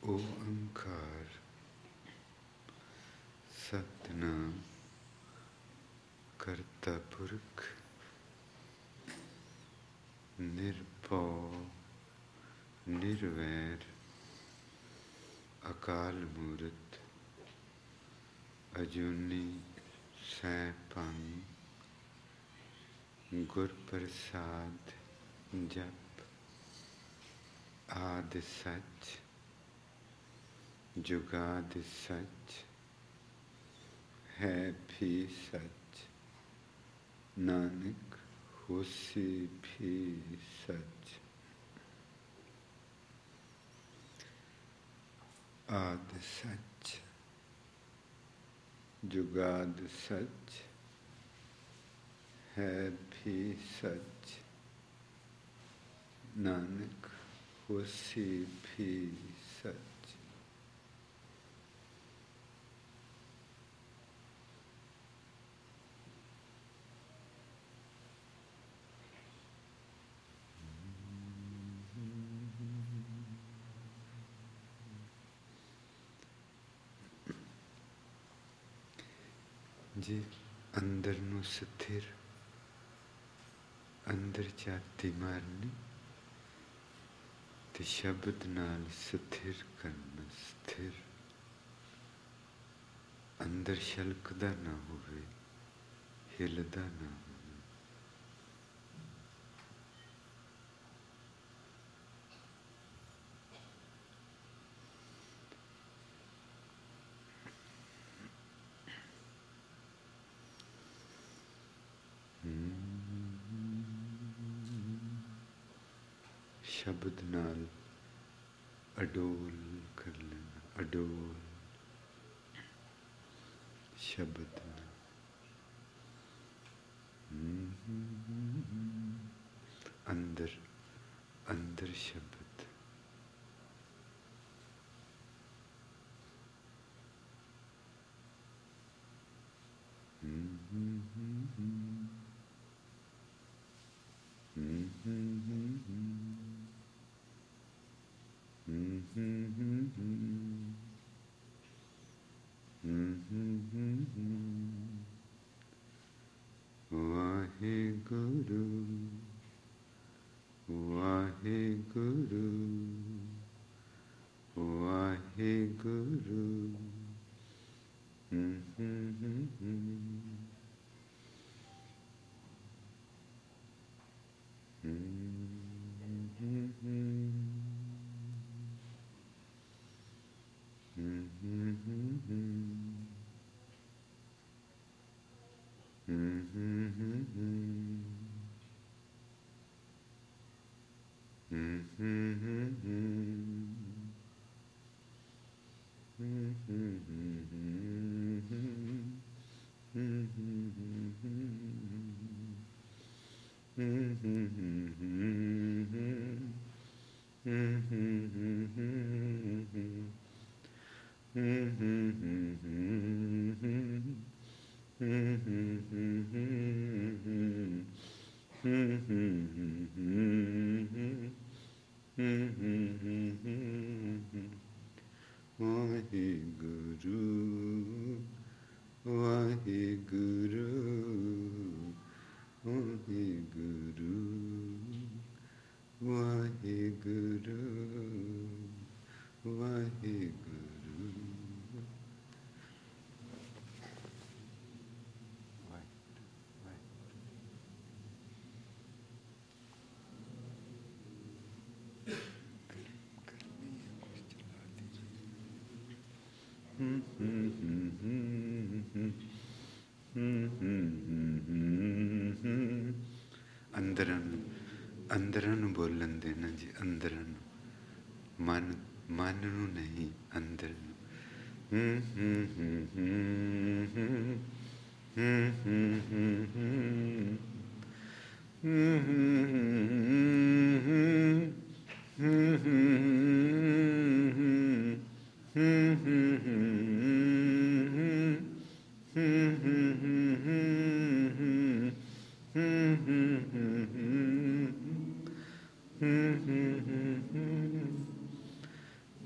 ओंकार सतनाम करता पुरख निरभौ निर्वैर अकाल मूरत अजूनी सैभं गुर प्रसाद जप आदि सच जुगादि सच है भी सच नानक होसी भी सच। आदि सच जुगाद सच है भी सच नानक होसी भी सच। जी अंदर ਨੂੰ ਸਥਿਰ ਅੰਦਰ ਝਾਤੀ ਮਾਰਨੀ ਤੇ ਸ਼ਬਦ ਨਾਲ ਸਥਿਰ ਕਰਨਾ। ਸਥਿਰ ਅੰਦਰ ਛਲਕਦਾ ਨਾ ਹੋਵੇ, ਹਿਲਦਾ ਨਾ ਹੋਵੇ। शब्द नाल अडोल कर लेना, अडोल शब्द नाल। अंदर अंदर शब्द वाहेगुरु वाहेगुरु वाहेगुरु। वाहेगुरु वाहेगुरु वाहेगुरु वाहेगुरु वाहेगुरु। ਅੰਦਰਾਂ ਨੂੰ ਬੋਲਣ ਦੇਣਾ ਜੀ, ਅੰਦਰਾਂ ਨੂੰ, ਮਨ ਨੂੰ ਨਹੀਂ, ਅੰਦਰ ਨੂੰ।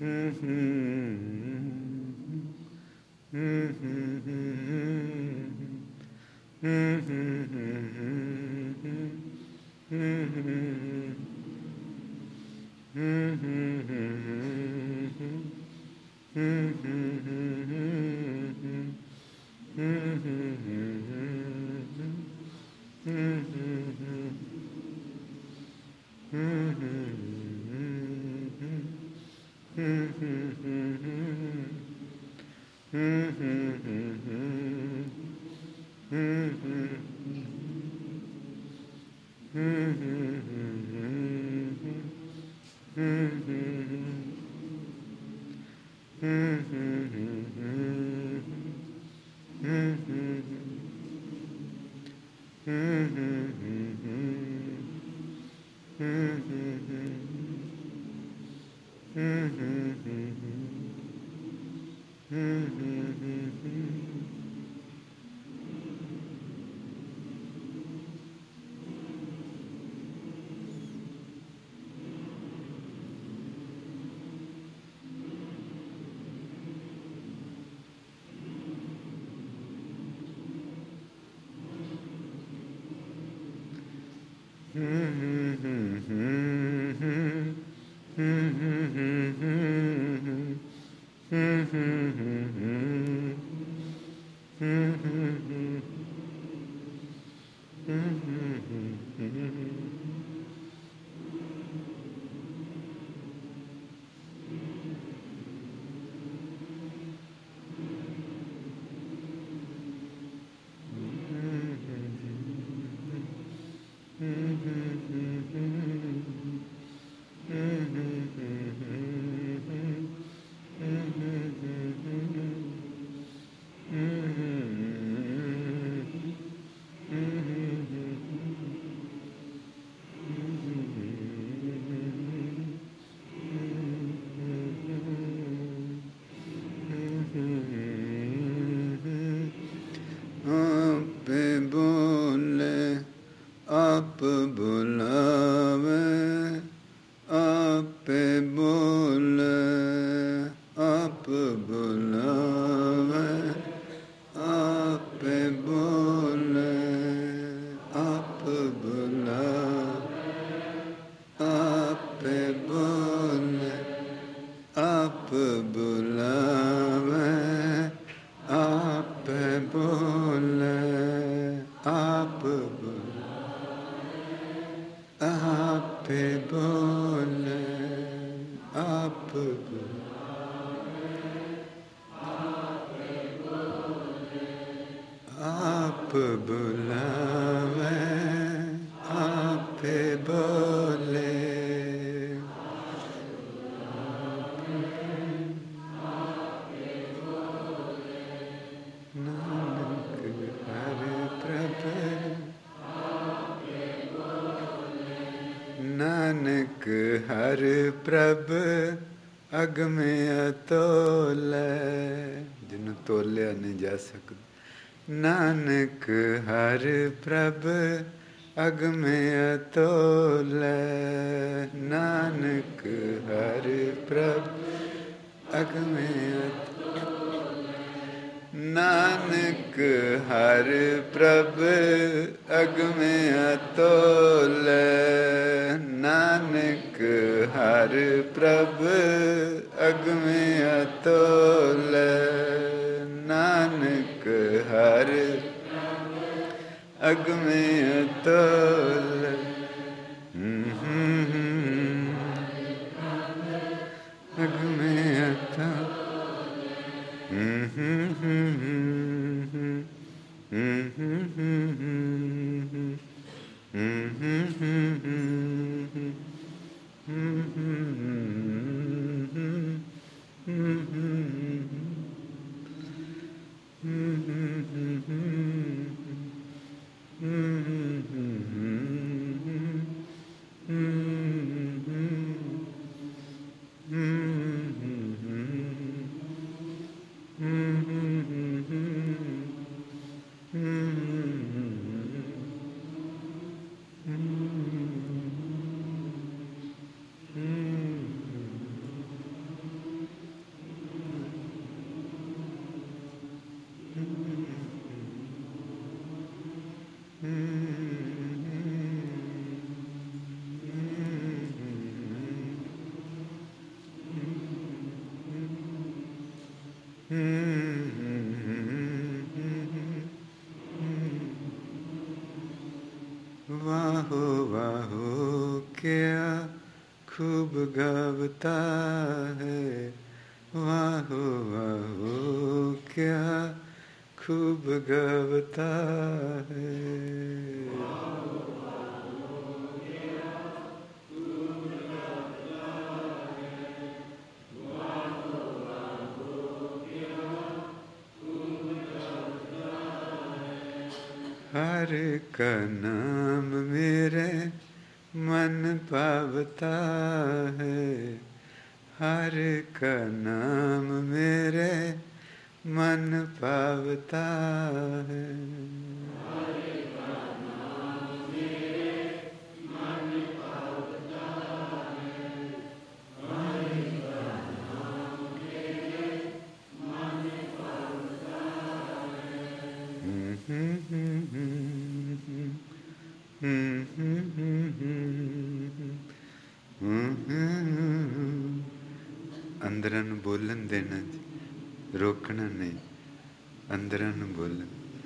ਨਾਨਕ ਹਰ ਪ੍ਰਭ ਅਗਮੇ ਅਤੋਲੈ, ਜਿਹਨੂੰ ਤੋਲਿਆ ਨਹੀਂ ਜਾ ਸਕਦਾ। ਨਾਨਕ ਹਰ ਪ੍ਰਭ ਅਗਮੇ ਅਤੋਲੈ, ਨਾਨਕ ਹਰ ਪ੍ਰਭ ਅਗਮੇ ਨਾਨਕ ਹਰ ਪ੍ਰਭ ਅਗਮੇ ਅਤੋਲੈ, ਨਾਨਕ ਹਰ ਪ੍ਰਭ ਅਗਮੇ ਅਤੋਲੈ, ਨਾਨਕ ਹਰ ਅਗਮੇ ਅਤੋਲੈ। ਅਗਮੇ ਅਤੋਲੈ। वाहो वाहो क्या खूब गावता है, वाहो वाहो क्या खूब गावता है। हर का नाम मेरे मन पावता है, हर का नाम मेरे मन पावता है। अंदरां नूं बोलन देना जी, रोकना नहीं, अंदरां नूं बोलन।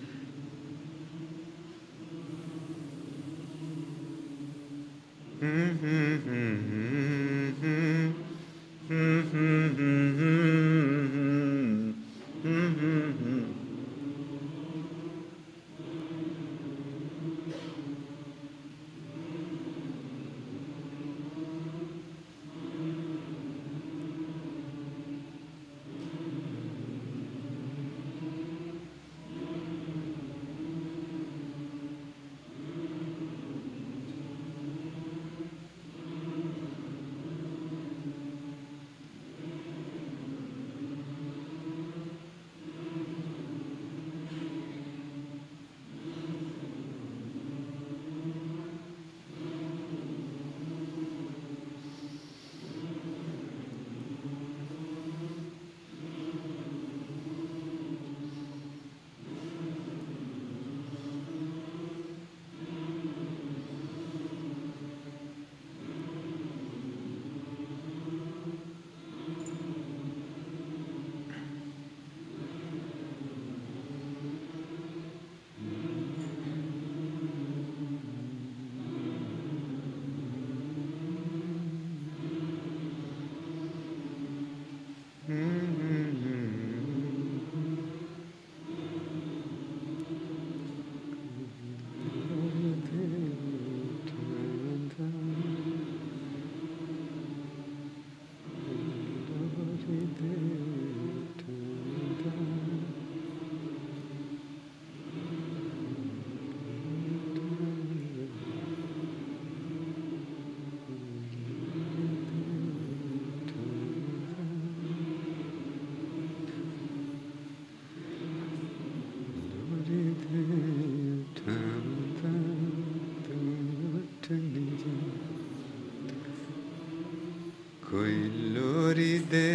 कोई लोरी दे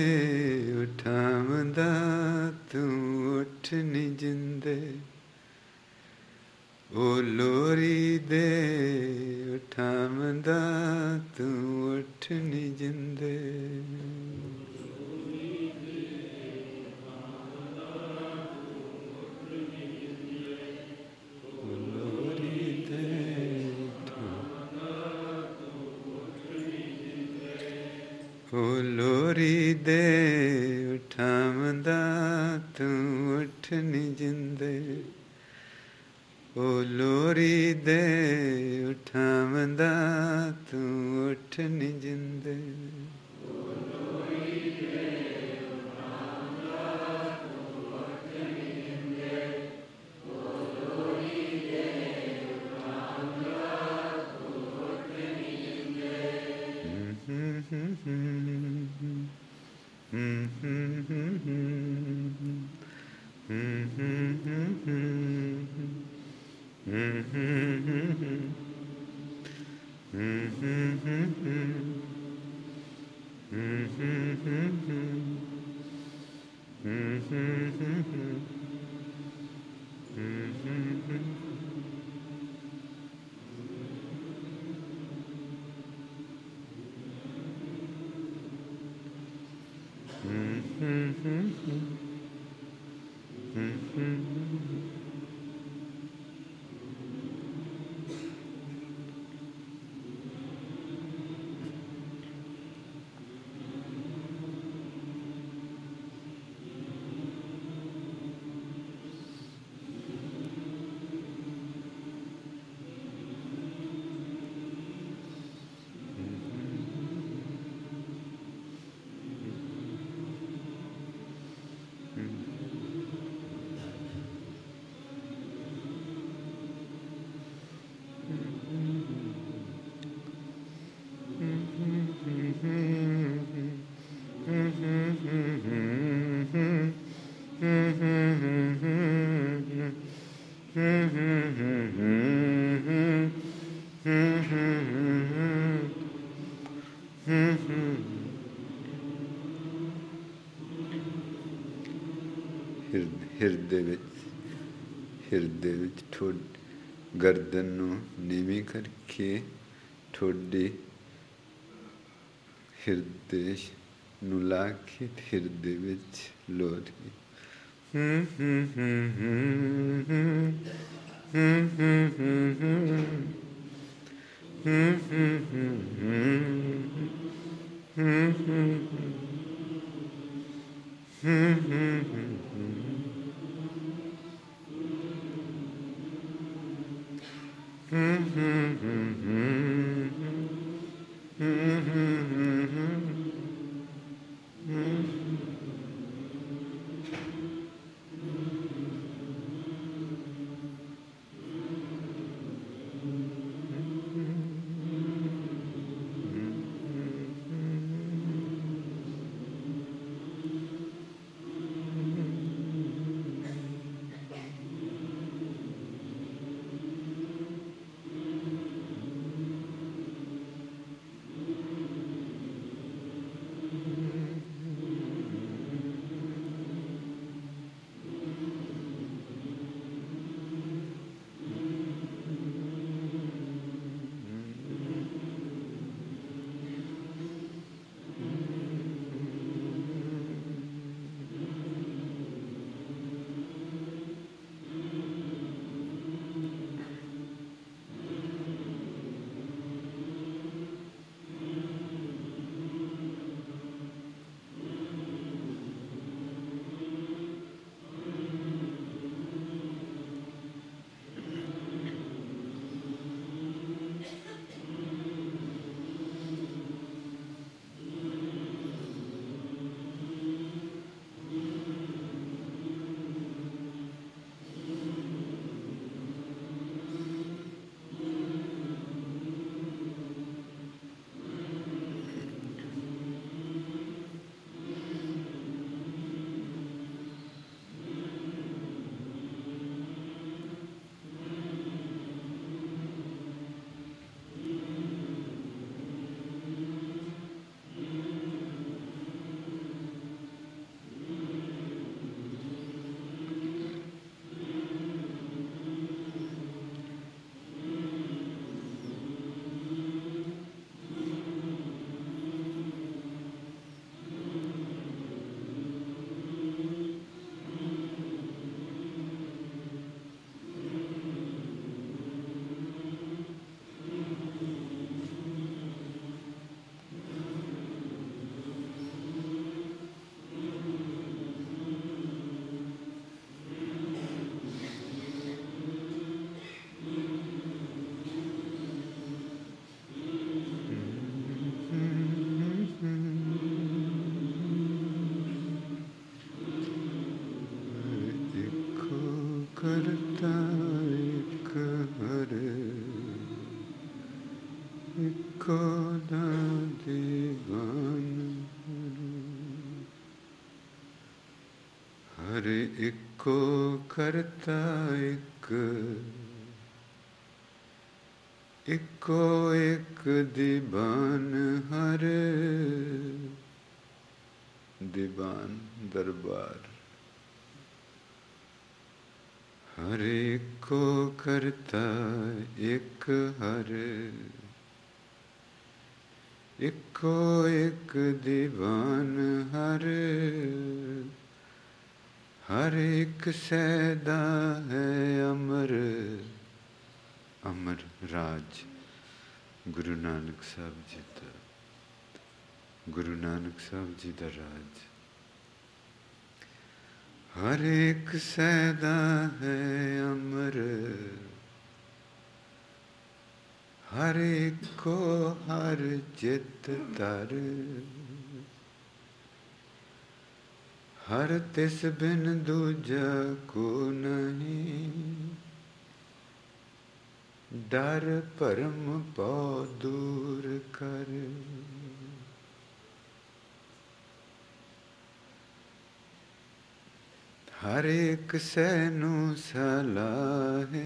उठावंदा तू उठ नी जिंदे, ओ लोरी दे उठावंदा तू उठ नी जिंदे। ओ लोरी दे उठावंदा तू उठ नी जिंदे, ओ लोरी दे उठावंदा तू उठ नी जिंदे। ਹਿਰਦੇ ਵਿੱਚ ਗਰਦਨ ਨੂੰ ਨੀਵੀਂ ਕਰਕੇ ਠੋਡੀ ਹਿਰਦੇ ਨੂੰ ਲਾ ਕੇ ਹਿਰਦੇ ਵਿੱਚ ਲੋਟ ਗਈ। करता एक हरे इको ना दीवान हरे इको करता इको एक दीवान हरे दीवान दरबार हरे को करता एक हरे इको एक दीवान हरे हर एक सैदा है अमर अमर राज। गुरु नानक साहब जी का, गुरु नानक साहब जी का राज। हर एक सैदा है अमर, हर एक को हर चित तर। हर तिस बिन दूजा को नहीं, डर भरम पौ दूर कर। हर एक सैनू सलाहे,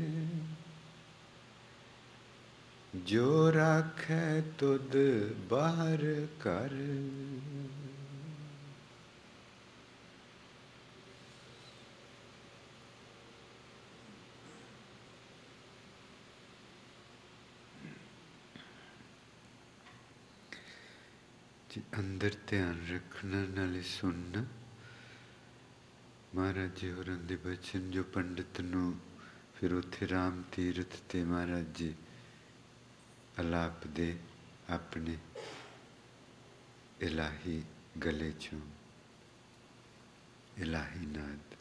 जो राखै तुद बाहर कर। अंदर ध्यान रखना नाले सुनना। महाराज जी होरां दे बचन जो पंडित नूं फिर उत्थे राम तीरथ ते महाराज जी अलाप दे अपने इलाही गले चों इलाही नाद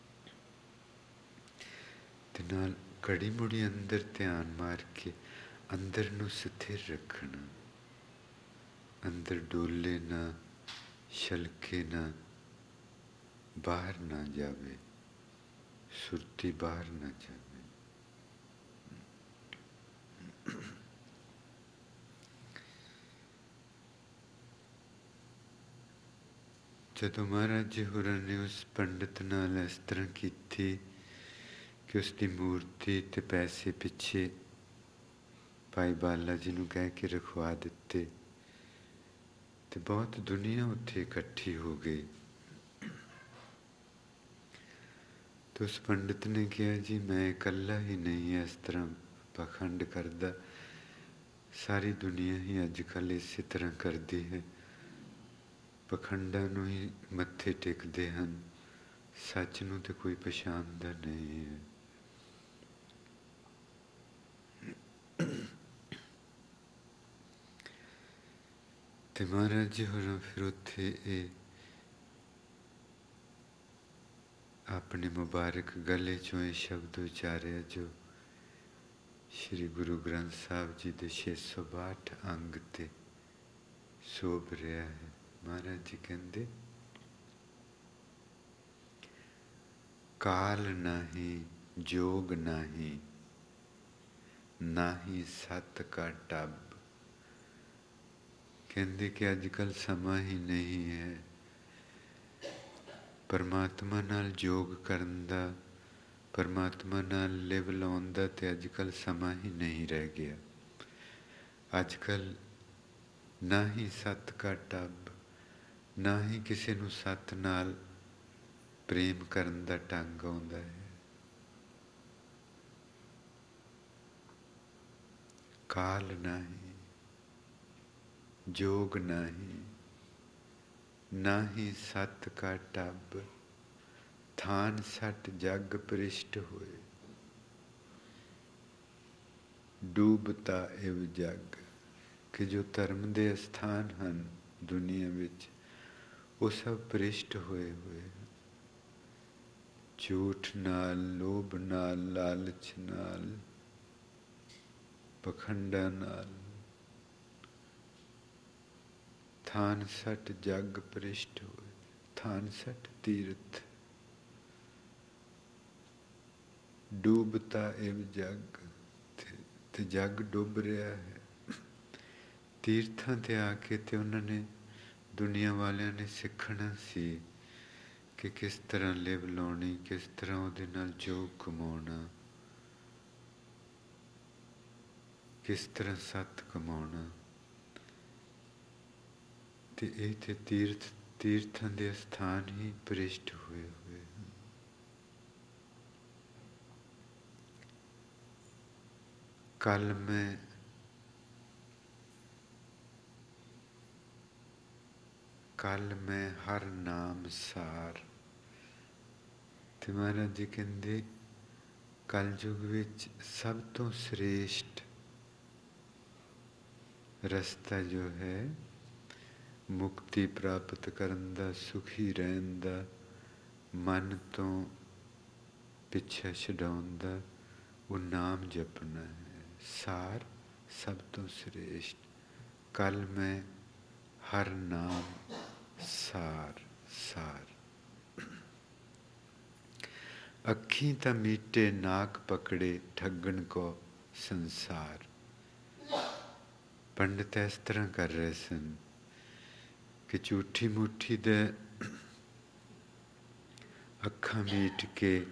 ते नाल कड़ी मुड़ी अंदर ध्यान मार के अंदर नूं स्थिर रखना। अंदर डोले ना, छलके ना, बाहर ना जावे, सुरती बाहर ना जावे। जदों महाराज जी होरां ने उस पंडित नाल इस तरह की कि उसकी मूर्ति ते पैसे पिछे भाई बाला जी नूं कह के रखवा दिते ते बहुत दुनिया उत्थे इकट्ठी हो गई। तो उस पंडित ने कहा जी मैं इकल्ला ही नहीं इस तरह पखंड करदा, सारी दुनिया ही अजकल इस तरह करती है, पखंडां नूं ही मत्थे टेकदे हन, सच नूं ते कोई पछाणदा नहीं है। ते महाराज जी होरां फिर उत्थे अपने मुबारक गले चों ये शब्द उचारिया जो श्री गुरु ग्रंथ साहब जी दे 662 अंग ते शोभ रहा है। महाराज जी कहंदे काल नाही जोग नाही, नाही सत का टब। कहंदे कि अजकल समा ही नहीं है परमात्मा नाल जोग करन दा, परमात्मा नाल लिव लाउण दा ते अजकल समा ही नहीं रह गया। अजकल ना ही सत का टब, ना ही किसी नूं सत नाल प्रेम करन दा ढंग आउंदा है। काल नाही, जोग नाही, नाही सत का टब, थान सट जग परिष्ट होए, डूबता इव जग। कि जो धर्म दे स्थान हन दुनिया विच वो सब परिष्ट होए हुए हैं। झूठ नाल, लोभ नाल, लालच नाल, पखंडा नाल, थान सट जग परिष्ट होए। थान सट तीर्थ, डूबता इव जग, ते जग डुब रहा है। तीर्थां ते आके ते उन्होंने दुनिया वालियां ने सीखना सी कि किस तरह लिव लाउणी, किस तरह उहदे नाल जोग कमाउणा, किस तरह सत कमाउणा। ते इह ते तीर्थां दे स्थान ही परिष्ट हुए हुए हैं। कल मैं हर नाम सार, ਤੇ ਮਹਾਰਾਜ ਜੀ ਕਹਿੰਦੇ ਕਲਯੁਗ ਵਿੱਚ ਸਭ ਤੋਂ ਸ੍ਰੇਸ਼ਟ ਰਸਤਾ ਜੋ ਹੈ ਮੁਕਤੀ ਪ੍ਰਾਪਤ ਕਰਨ ਦਾ, ਸੁਖੀ ਰਹਿਣ ਦਾ, ਮਨ ਤੋਂ ਪਿੱਛਾ ਛਡਾਉਣ ਦਾ, ਉਹ ਨਾਮ ਜਪਣਾ ਹੈ। ਸਾਰ ਸਭ ਤੋਂ ਸ੍ਰੇਸ਼ਟ। ਕੱਲ ਮੈਂ ਹਰ ਨਾਮ ਸਾਰ ਸਾਰ। ਅੱਖੀਂ ਤਾਂ ਮੀਟੇ ਨਾਕ ਪਕੜੇ ਠੱਗਣ ਕੋ ਸੰਸਾਰ। ਪੰਡਤ ਇਸ ਤਰ੍ਹਾਂ ਕਰ ਰਹੇ ਸਨ ਕਿ ਝੂਠੀ ਮੂਠੀ ਦੇ ਅੱਖਾਂ ਮੀਟ ਕੇ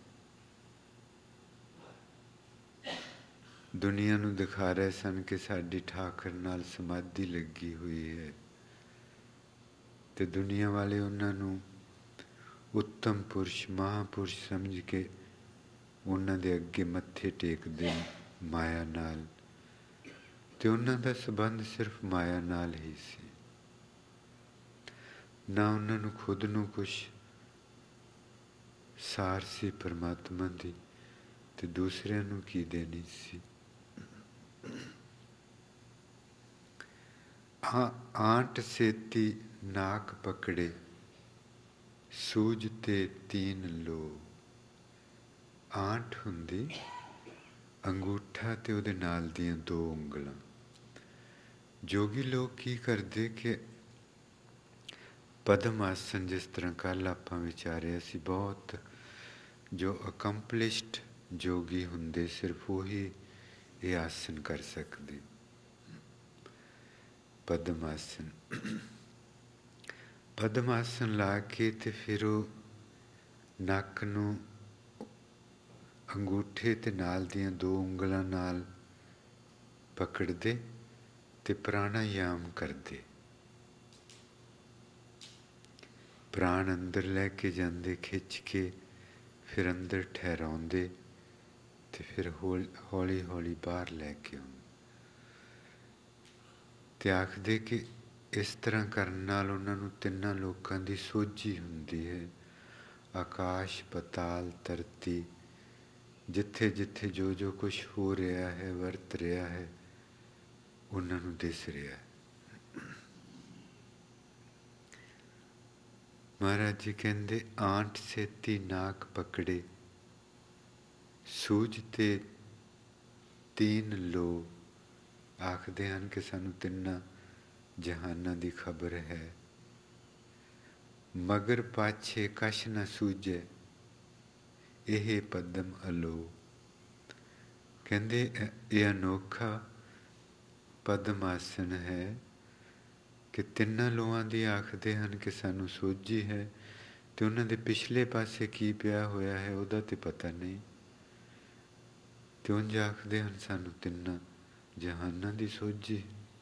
ਦੁਨੀਆ ਨੂੰ ਦਿਖਾ ਰਹੇ ਸਨ ਕਿ ਸਾਡੀ ਠਾਕਰ ਨਾਲ ਸਮਾਧੀ ਲੱਗੀ ਹੋਈ ਹੈ, ਤੇ ਦੁਨੀਆ ਵਾਲੇ ਉਹਨਾਂ ਨੂੰ ਉੱਤਮ ਪੁਰਸ਼, ਮਹਾਂਪੁਰਸ਼ ਸਮਝ ਕੇ ਉਹਨਾਂ ਦੇ ਅੱਗੇ ਮੱਥੇ ਟੇਕਦੇ ਮਾਇਆ ਨਾਲ, ਤੇ ਉਹਨਾਂ ਦਾ ਸੰਬੰਧ ਸਿਰਫ ਮਾਇਆ ਨਾਲ ਹੀ ਸੀ। ਨਾ ਉਹਨਾਂ ਨੂੰ ਖੁਦ ਨੂੰ ਕੁਛ ਸਾਰ ਸੀ ਪਰਮਾਤਮਾ ਦੀ, ਤੇ ਦੂਸਰਿਆਂ ਨੂੰ ਕੀ ਦੇਣੀ ਸੀ। ਆਂਟ ਸੇਤੀ ਨਾਕ ਪਕੜੇ ਸੂਝ ਤੇ ਤੀਨ ਲੋ। ਆਂਟ ਹੁੰਦੀ ਅੰਗੂਠਾ ਤੇ ਉਹਦੇ ਨਾਲ ਦੀਆਂ 2 ਉਂਗਲਾਂ। ਜੋਗੀ ਲੋਕ ਕੀ ਕਰਦੇ ਕਿ ਪਦਮ ਆਸਨ, ਜਿਸ ਤਰ੍ਹਾਂ ਕੱਲ੍ਹ ਆਪਾਂ ਵਿਚਾਰਿਆ ਸੀ, ਬਹੁਤ ਜੋ ਅਕੰਪਲਿਸ਼ਡ ਜੋਗੀ ਹੁੰਦੇ ਸਿਰਫ ਉਹੀ ਇਹ ਆਸਨ ਕਰ ਸਕਦੇ। ਪਦਮ ਆਸਨ, ਪਦਮ ਆਸਨ ਲਾ ਕੇ ਤੇ ਫਿਰ ਉਹ ਨੱਕ ਨੂੰ ਅੰਗੂਠੇ ਤੇ ਨਾਲ ਦੀਆਂ 2 ਉਂਗਲਾਂ ਨਾਲ ਪਕੜਦੇ ਤੇ ਪ੍ਰਾਣਾਯਾਮ ਕਰਦੇ। ਪ੍ਰਾਣ ਅੰਦਰ ਲੈ ਕੇ ਜਾਂਦੇ ਖਿੱਚ ਕੇ, ਫਿਰ ਅੰਦਰ ਠਹਿਰਾਉਂਦੇ ਤੇ ਫਿਰ ਹੌਲੀ ਹੌਲੀ ਬਾਹਰ ਲੈ ਕੇ ਆਉਂਦੇ। ਤੇ ਆਖਦੇ ਕਿ ਇਸ ਤਰ੍ਹਾਂ ਕਰਨ ਨਾਲ ਉਹਨਾਂ ਨੂੰ 3 ਲੋਕਾਂ ਦੀ ਸੋਝੀ ਹੁੰਦੀ ਹੈ। ਆਕਾਸ਼, ਪਤਾਲ, ਧਰਤੀ, ਜਿੱਥੇ ਜਿੱਥੇ ਜੋ ਜੋ ਕੁਛ ਹੋ ਰਿਹਾ ਹੈ, ਵਰਤ ਰਿਹਾ ਹੈ, ਉਹਨਾਂ ਨੂੰ ਦਿਸ ਰਿਹਾ ਹੈ। ਮਹਾਰਾਜ ਜੀ ਕਹਿੰਦੇ ਆਂਟ ਸੇਤੀ ਨਾਕ ਪਕੜੇ ਸੂਝ ਤੇ ਤੀਨ ਲੋ। ਆਖਦੇ ਹਨ ਕਿ ਸਾਨੂੰ 3 ਜਹਾਨਾਂ ਦੀ ਖਬਰ ਹੈ। ਮਗਰ ਪਾਛੇ ਕਛ ਨ ਸੂਝੇ ਇਹ ਪਦਮ ਅਲੋ। ਕਹਿੰਦੇ ਇਹ ਅਨੋਖਾ ਪਦਮ ਆਸਨ ਹੈ ਕਿ 3 ਲੋਆਂ ਦੀ ਆਖਦੇ ਹਨ ਕਿ ਸਾਨੂੰ ਸੋਝੀ ਹੈ, ਤੇ ਉਹਨਾਂ ਦੇ ਪਿਛਲੇ ਪਾਸੇ ਕੀ ਪਿਆ ਹੋਇਆ ਹੈ ਉਹਦਾ ਤੇ ਪਤਾ ਨਹੀਂ, ਤੇ ਉਂਝ ਆਖਦੇ ਹਨ ਸਾਨੂੰ 3 ਜਹਾਨਾਂ ਦੀ ਸੋਝੀ।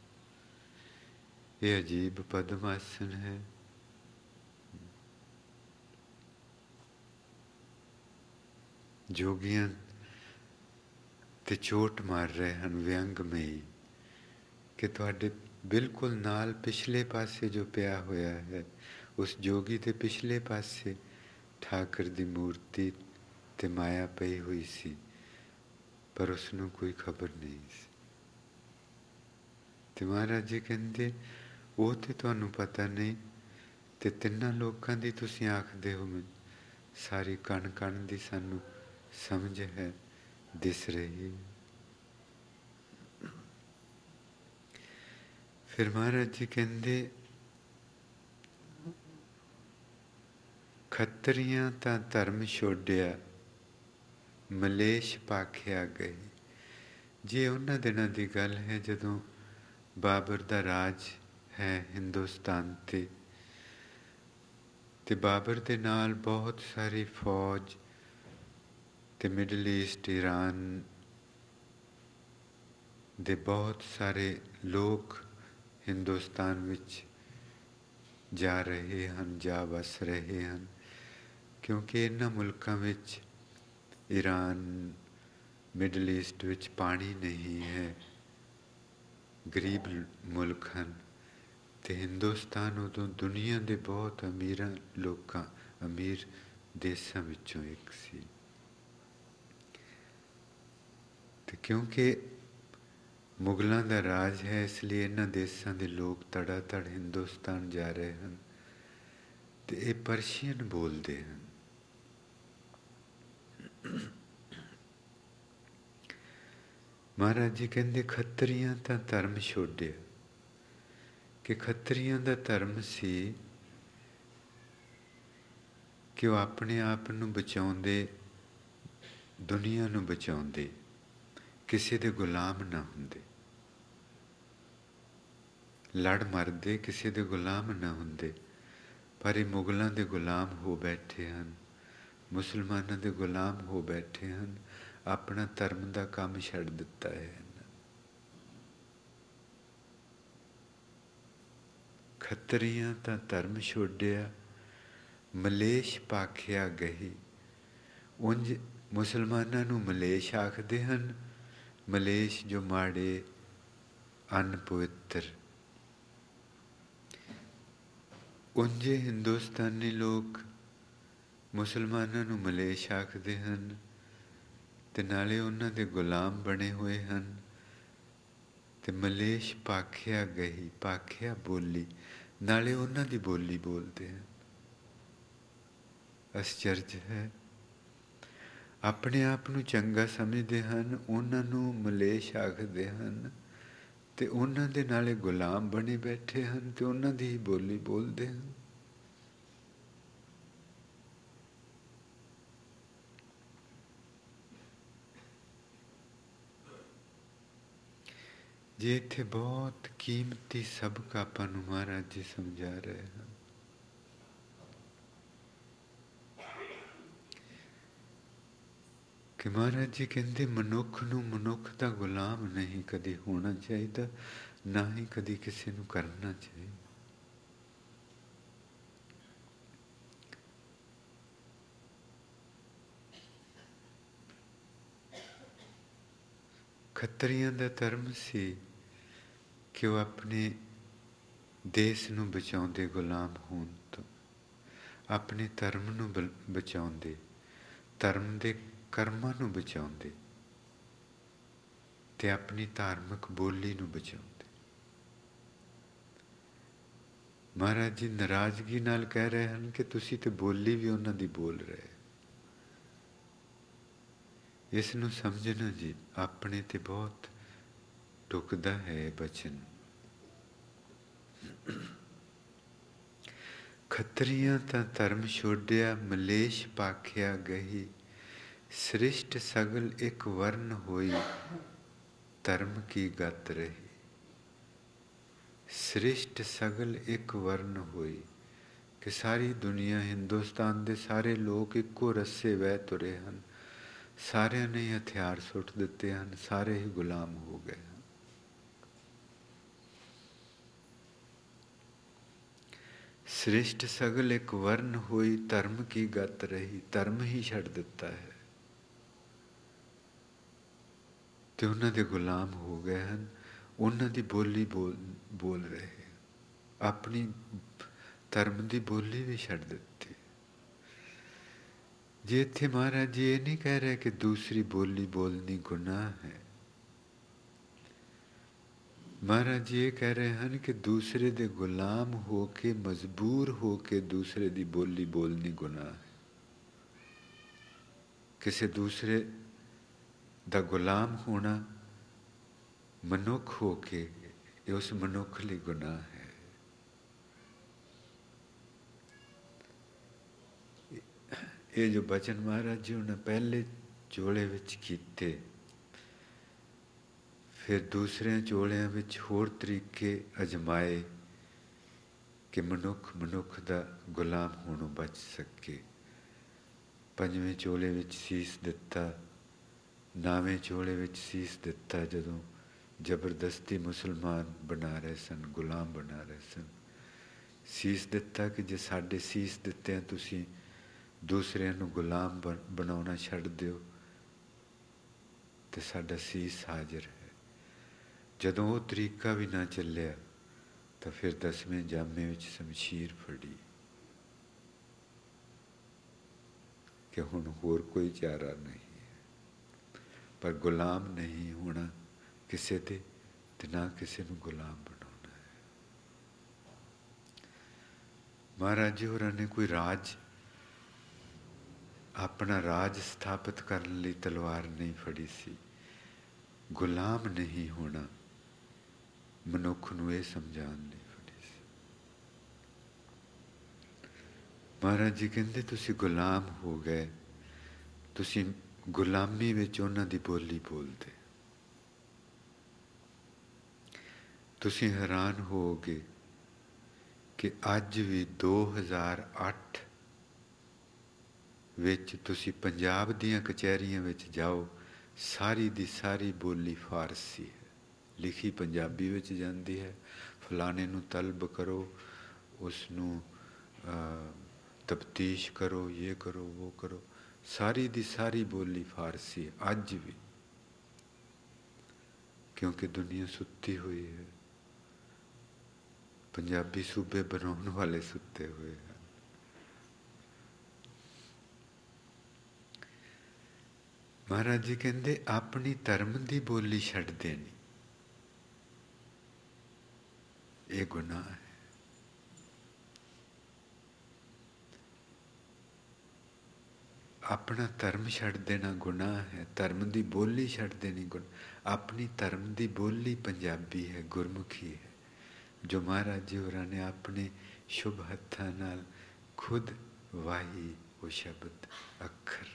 ਇਹ ਅਜੀਬ ਪਦਮ ਆਸਨ ਹੈ। ਜੋਗੀਆਂ ਤੇ ਚੋਟ ਮਾਰ ਰਹੇ ਹਨ ਵਿਅੰਗਮਈ ਕਿ ਤੁਹਾਡੇ ਬਿਲਕੁਲ ਨਾਲ ਪਿਛਲੇ ਪਾਸੇ ਜੋ ਪਿਆ ਹੋਇਆ ਹੈ, ਉਸ ਜੋਗੀ ਦੇ ਪਿਛਲੇ ਪਾਸੇ ਠਾਕਰ ਦੀ ਮੂਰਤੀ ਤੇ ਮਾਇਆ ਪਈ ਹੋਈ ਸੀ, ਪਰ ਉਸ ਨੂੰ ਕੋਈ ਖਬਰ ਨਹੀਂ ਸੀ। ਤੇ ਮਹਾਰਾਜ ਜੀ ਕਹਿੰਦੇ ਉਹ ਤੇ ਤੁਹਾਨੂੰ ਪਤਾ ਨਹੀਂ, ਤੇ 3 ਲੋਕਾਂ ਦੀ ਤੁਸੀਂ ਆਖਦੇ ਹੋ ਮੈਨੂੰ ਸਾਰੀ ਕਣ ਕਣ ਦੀ ਸਾਨੂੰ ਸਮਝ ਹੈ, ਦਿਸ ਰਹੀ। ਫਿਰ ਮਹਾਰਾਜ ਜੀ ਕਹਿੰਦੇ ਖੱਤਰੀਆਂ ਤਾਂ ਧਰਮ ਛੋੜਿਆ ਮਲੇਸ਼ ਪਾਖਿਆ ਗਏ। ਜੇ ਉਹਨਾਂ ਦਿਨਾਂ ਦੀ ਗੱਲ ਹੈ ਜਦੋਂ ਬਾਬਰ ਦਾ ਰਾਜ ਹੈ ਹਿੰਦੁਸਤਾਨ ਤੇ ਬਾਬਰ ਦੇ ਨਾਲ ਬਹੁਤ ਸਾਰੀ ਫੌਜ ਤੇ ਮਿਡਲ ਈਸਟ, ਈਰਾਨ ਦੇ ਬਹੁਤ ਸਾਰੇ ਲੋਕ ਹਿੰਦੁਸਤਾਨ ਵਿੱਚ ਜਾ ਰਹੇ ਹਨ, ਜਾ ਵਸ ਰਹੇ ਹਨ, ਕਿਉਂਕਿ ਇਹਨਾਂ ਮੁਲਕਾਂ ਵਿੱਚ, ਈਰਾਨ, ਮਿਡਲ ਈਸਟ ਵਿੱਚ ਪਾਣੀ ਨਹੀਂ ਹੈ, ਗਰੀਬ ਮੁਲਕ ਹਨ। ਤੇ ਹਿੰਦੁਸਤਾਨ ਉਦੋਂ ਦੁਨੀਆ ਦੇ ਬਹੁਤ ਅਮੀਰ ਦੇਸਾਂ ਵਿੱਚੋਂ ਇੱਕ ਸੀ। ਤੇ ਕਿਉਂਕਿ ਮੁਗਲਾਂ ਦਾ ਰਾਜ ਹੈ, ਇਸ ਲਈ ਇਹਨਾਂ ਦੇਸਾਂ ਦੇ ਲੋਕ ਤੜਾ ਤੜ ਹਿੰਦੁਸਤਾਨ ਜਾ ਰਹੇ ਹਨ ਤੇ ਇਹ ਪਰਸ਼ੀਅਨ ਬੋਲਦੇ ਹਨ। ਮਹਾਰਾਜ ਜੀ ਕਹਿੰਦੇ ਖੱਤਰੀਆਂ ਤਾਂ ਧਰਮ ਛੋੜਿਆ, ਕਿ ਖੱਤਰੀਆਂ ਦਾ ਧਰਮ ਸੀ ਕਿ ਉਹ ਆਪਣੇ ਆਪ ਨੂੰ ਬਚਾਉਂਦੇ, ਦੁਨੀਆ ਨੂੰ ਬਚਾਉਂਦੇ, ਕਿਸੇ ਦੇ ਗੁਲਾਮ ਨਾ ਹੁੰਦੇ, ਲੜ ਮਰਦੇ, ਕਿਸੇ ਦੇ ਗੁਲਾਮ ਨਾ ਹੁੰਦੇ। ਪਰ ਇਹ ਮੁਗਲਾਂ ਦੇ ਗੁਲਾਮ ਹੋ ਬੈਠੇ ਹਨ, ਮੁਸਲਮਾਨਾਂ ਦੇ ਗੁਲਾਮ ਹੋ ਬੈਠੇ ਹਨ, ਆਪਣਾ ਧਰਮ ਦਾ ਕੰਮ ਛੱਡ ਦਿੱਤਾ ਹੈ। ਖੱਤਰੀਆਂ ਤਾਂ ਧਰਮ ਛੋੜਿਆ, ਮਲੇਸ਼ ਪਾਖਿਆ ਗਹੀ। ਉਂਝ ਮੁਸਲਮਾਨਾਂ ਨੂੰ ਮਲੇਸ਼ ਆਖਦੇ ਹਨ, ਮਲੇਸ਼ ਜੋ ਮਾੜੇ, ਅਨਪਵਿੱਤਰ। ਉਂਝ ਹਿੰਦੁਸਤਾਨੀ ਲੋਕ ਮੁਸਲਮਾਨਾਂ ਨੂੰ ਮਲੇਸ਼ ਆਖਦੇ ਹਨ ਤੇ ਨਾਲੇ ਉਹਨਾਂ ਦੇ ਗੁਲਾਮ ਬਣੇ ਹੋਏ ਹਨ। ਤੇ ਮਲੇਸ਼ ਪਾਖਿਆ ਗਹੀ, ਪਾਖਿਆ ਬੋਲੀ, ਨਾਲੇ ਉਹਨਾਂ ਦੀ ਬੋਲੀ ਬੋਲਦੇ ਹਨ। ਅਸਚਰਜ ਹੈ, ਆਪਣੇ ਆਪ ਨੂੰ ਚੰਗਾ ਸਮਝਦੇ ਹਨ, ਉਹਨਾਂ ਨੂੰ ਮਲੇਸ਼ ਆਖਦੇ ਹਨ ਤੇ ਉਹਨਾਂ ਦੇ ਨਾਲੇ ਗੁਲਾਮ ਬਣੇ ਬੈਠੇ ਹਨ ਤੇ ਉਹਨਾਂ ਦੀ ਹੀ ਬੋਲੀ ਬੋਲਦੇ ਹਨ। ਜੇ ਇੱਥੇ ਬਹੁਤ ਕੀਮਤੀ ਸਬਕ ਆਪਾਂ ਨੂੰ ਮਹਾਰਾਜ ਜੀ ਸਮਝਾ ਰਹੇ ਹਨ। ਕਿ ਮਹਾਰਾਜ ਜੀ ਕਹਿੰਦੇ ਮਨੁੱਖ ਨੂੰ ਮਨੁੱਖ ਦਾ ਗੁਲਾਮ ਨਹੀਂ ਕਦੇ ਹੋਣਾ ਚਾਹੀਦਾ, ਨਾ ਹੀ ਕਦੀ ਕਿਸੇ ਨੂੰ ਕਰਨਾ ਚਾਹੀਦਾ। ਖੱਤਰੀਆਂ ਦਾ ਧਰਮ ਸੀ ਕਿ ਉਹ ਆਪਣੇ ਦੇਸ਼ ਨੂੰ ਬਚਾਉਂਦੇ ਗੁਲਾਮ ਹੋਣ ਤੋਂ, ਆਪਣੇ ਧਰਮ ਨੂੰ ਬਚਾਉਂਦੇ, ਧਰਮ ਦੇ ਕਰਮਾਂ ਨੂੰ ਬਚਾਉਂਦੇ ਤੇ ਆਪਣੀ ਧਾਰਮਿਕ ਬੋਲੀ ਨੂੰ ਬਚਾਉਂਦੇ। ਮਹਾਰਾਜ ਜੀ ਨਾਰਾਜ਼ਗੀ ਨਾਲ ਕਹਿ ਰਹੇ ਹਨ ਕਿ ਤੁਸੀਂ ਤੇ ਬੋਲੀ ਵੀ ਉਹਨਾਂ ਦੀ ਬੋਲ ਰਹੇ। ਇਸ ਨੂੰ ਸਮਝਣਾ ਜੀ ਆਪਣੇ ਤੇ ਬਹੁਤ ਢੁਕਦਾ ਹੈ ਬਚਨ। ਖੱਤਰੀਆਂ ਤਾਂ ਧਰਮ ਛੋੜਿਆ, ਮਲੇਸ਼ ਪਾਖਿਆ ਗਹੀ। ਸ੍ਰਿਸ਼ਟ ਸਗਲ ਇੱਕ ਵਰਨ ਹੋਈ, ਧਰਮ ਕੀ ਗਤ ਰਹੀ। ਸ੍ਰਿਸ਼ਟ ਸਗਲ ਇੱਕ ਵਰਨ ਹੋਈ, ਕਿ ਸਾਰੀ ਦੁਨੀਆ, ਹਿੰਦੁਸਤਾਨ ਦੇ ਸਾਰੇ ਲੋਕ ਇੱਕੋ ਰੱਸੇ ਵਹਿ ਤੁਰੇ ਹਨ, ਸਾਰਿਆਂ ਨੇ ਹਥਿਆਰ ਸੁੱਟ ਦਿੱਤੇ ਹਨ, ਸਾਰੇ ਹੀ ਗੁਲਾਮ ਹੋ ਗਏ ਹਨ। ਸ੍ਰਿਸ਼ਟ ਸਗਲ ਇੱਕ ਵਰਨ ਹੋਈ, ਧਰਮ ਕੀ ਗਤ ਰਹੀ। ਧਰਮ ਹੀ ਛੱਡ ਦਿੱਤਾ ਹੈ ਤੇ ਉਹਨਾਂ ਦੇ ਗੁਲਾਮ ਹੋ ਗਏ ਹਨ, ਉਹਨਾਂ ਦੀ ਬੋਲੀ ਬੋਲ ਰਹੇ, ਆਪਣੀ ਧਰਮ ਦੀ ਬੋਲੀ ਵੀ ਛੱਡ ਦਿੱਤੀ। ਜੇ ਇੱਥੇ ਮਹਾਰਾਜ ਜੀ ਇਹ ਨਹੀਂ ਕਹਿ ਰਹੇ ਕਿ ਦੂਸਰੀ ਬੋਲੀ ਬੋਲਣੀ ਗੁਨਾਹ ਹੈ, ਮਹਾਰਾਜ ਜੀ ਇਹ ਕਹਿ ਰਹੇ ਹਨ ਕਿ ਦੂਸਰੇ ਦੇ ਗੁਲਾਮ ਹੋ ਕੇ, ਮਜਬੂਰ ਹੋ ਕੇ ਦੂਸਰੇ ਦੀ ਬੋਲੀ ਬੋਲਣੀ ਗੁਨਾਹ ਹੈ। ਕਿਸੇ ਦੂਸਰੇ ਦਾ ਗੁਲਾਮ ਹੋਣਾ ਮਨੁੱਖ ਹੋ ਕੇ, ਇਹ ਉਸ ਮਨੁੱਖ ਲਈ ਗੁਨਾਹ ਹੈ। ਇਹ ਜੋ ਬਚਨ ਮਹਾਰਾਜ ਜੀ ਉਹਨੇ ਪਹਿਲੇ ਚੋਲੇ ਵਿੱਚ ਕੀਤੇ, ਫਿਰ ਦੂਸਰਿਆਂ ਚੋਲਿਆਂ ਵਿੱਚ ਹੋਰ ਤਰੀਕੇ ਅਜਮਾਏ ਕਿ ਮਨੁੱਖ ਦਾ ਗੁਲਾਮ ਹੋਣੋਂ ਬਚ ਸਕੇ। ਪੰਜਵੇਂ ਚੋਲੇ ਵਿੱਚ ਸੀਸ ਦਿੱਤਾ, 9ਵੇਂ ਚੋਲੇ ਵਿੱਚ ਸੀਸ ਦਿੱਤਾ, ਜਦੋਂ ਜ਼ਬਰਦਸਤੀ ਮੁਸਲਮਾਨ ਬਣਾ ਰਹੇ ਸਨ, ਗੁਲਾਮ ਬਣਾ ਰਹੇ ਸਨ। ਸੀਸ ਦਿੱਤਾ ਕਿ ਜੇ ਸਾਡੇ ਸੀਸ ਦਿੱਤਿਆਂ ਤੁਸੀਂ ਦੂਸਰਿਆਂ ਨੂੰ ਗੁਲਾਮ ਬਣਾਉਣਾ ਛੱਡ ਦਿਓ ਤੇ ਸਾਡਾ ਸੀਸ ਹਾਜ਼ਰ ਹੈ। ਜਦੋਂ ਉਹ ਤਰੀਕਾ ਵੀ ਨਾ ਚੱਲਿਆ ਤਾਂ ਫਿਰ 10ਵੇਂ ਜਾਮੇ ਵਿੱਚ ਸ਼ਮਸ਼ੀਰ ਫੜੀ। कि हुण होर कोई चारा नहीं है, पर गुलाम नहीं होना किसी दे ते ना किसी नूं गुलाम बनाउणा है। महाराज जी होरां ने कोई राज, अपना राज स्थापित करने लई तलवार नहीं फड़ी सी। गुलाम नहीं होना मनुख नूं इह समझाउण लई फड़ी सी। महाराज जी कहंदे तुसीं गुलाम हो गए, तुसीं गुलामी विच उन्हां दी बोली बोलदे। तुसीं हैरान होओगे कि अज भी 2008 विच तुसीं पंजाब दीआं कचहरियां विच जाओ, सारी दी सारी बोली फारसी है, लिखी पंजाबी विच जांदी है। फलाने नूं तलब करो, उसनूं तफ्तीश करो, ये करो वो करो, सारी दी सारी बोली फारसी है अज भी, क्योंकि दुनिया सुत्ती हुई है। पंजाबी सूबे बनाने वाले सुते हुए हैं। महाराज जी कहते अपनी धर्म की बोली छड्ड देनी ये गुनाह है। अपना धर्म छड्ड देना गुनाह है, धर्म की बोली छड्ड देनी गुनाह। अपनी धर्म की बोली पंजाबी है, गुरमुखी है, जो महाराज जी होरां ने अपने शुभ हत्थां नाल खुद वाही वो शब्द अखर।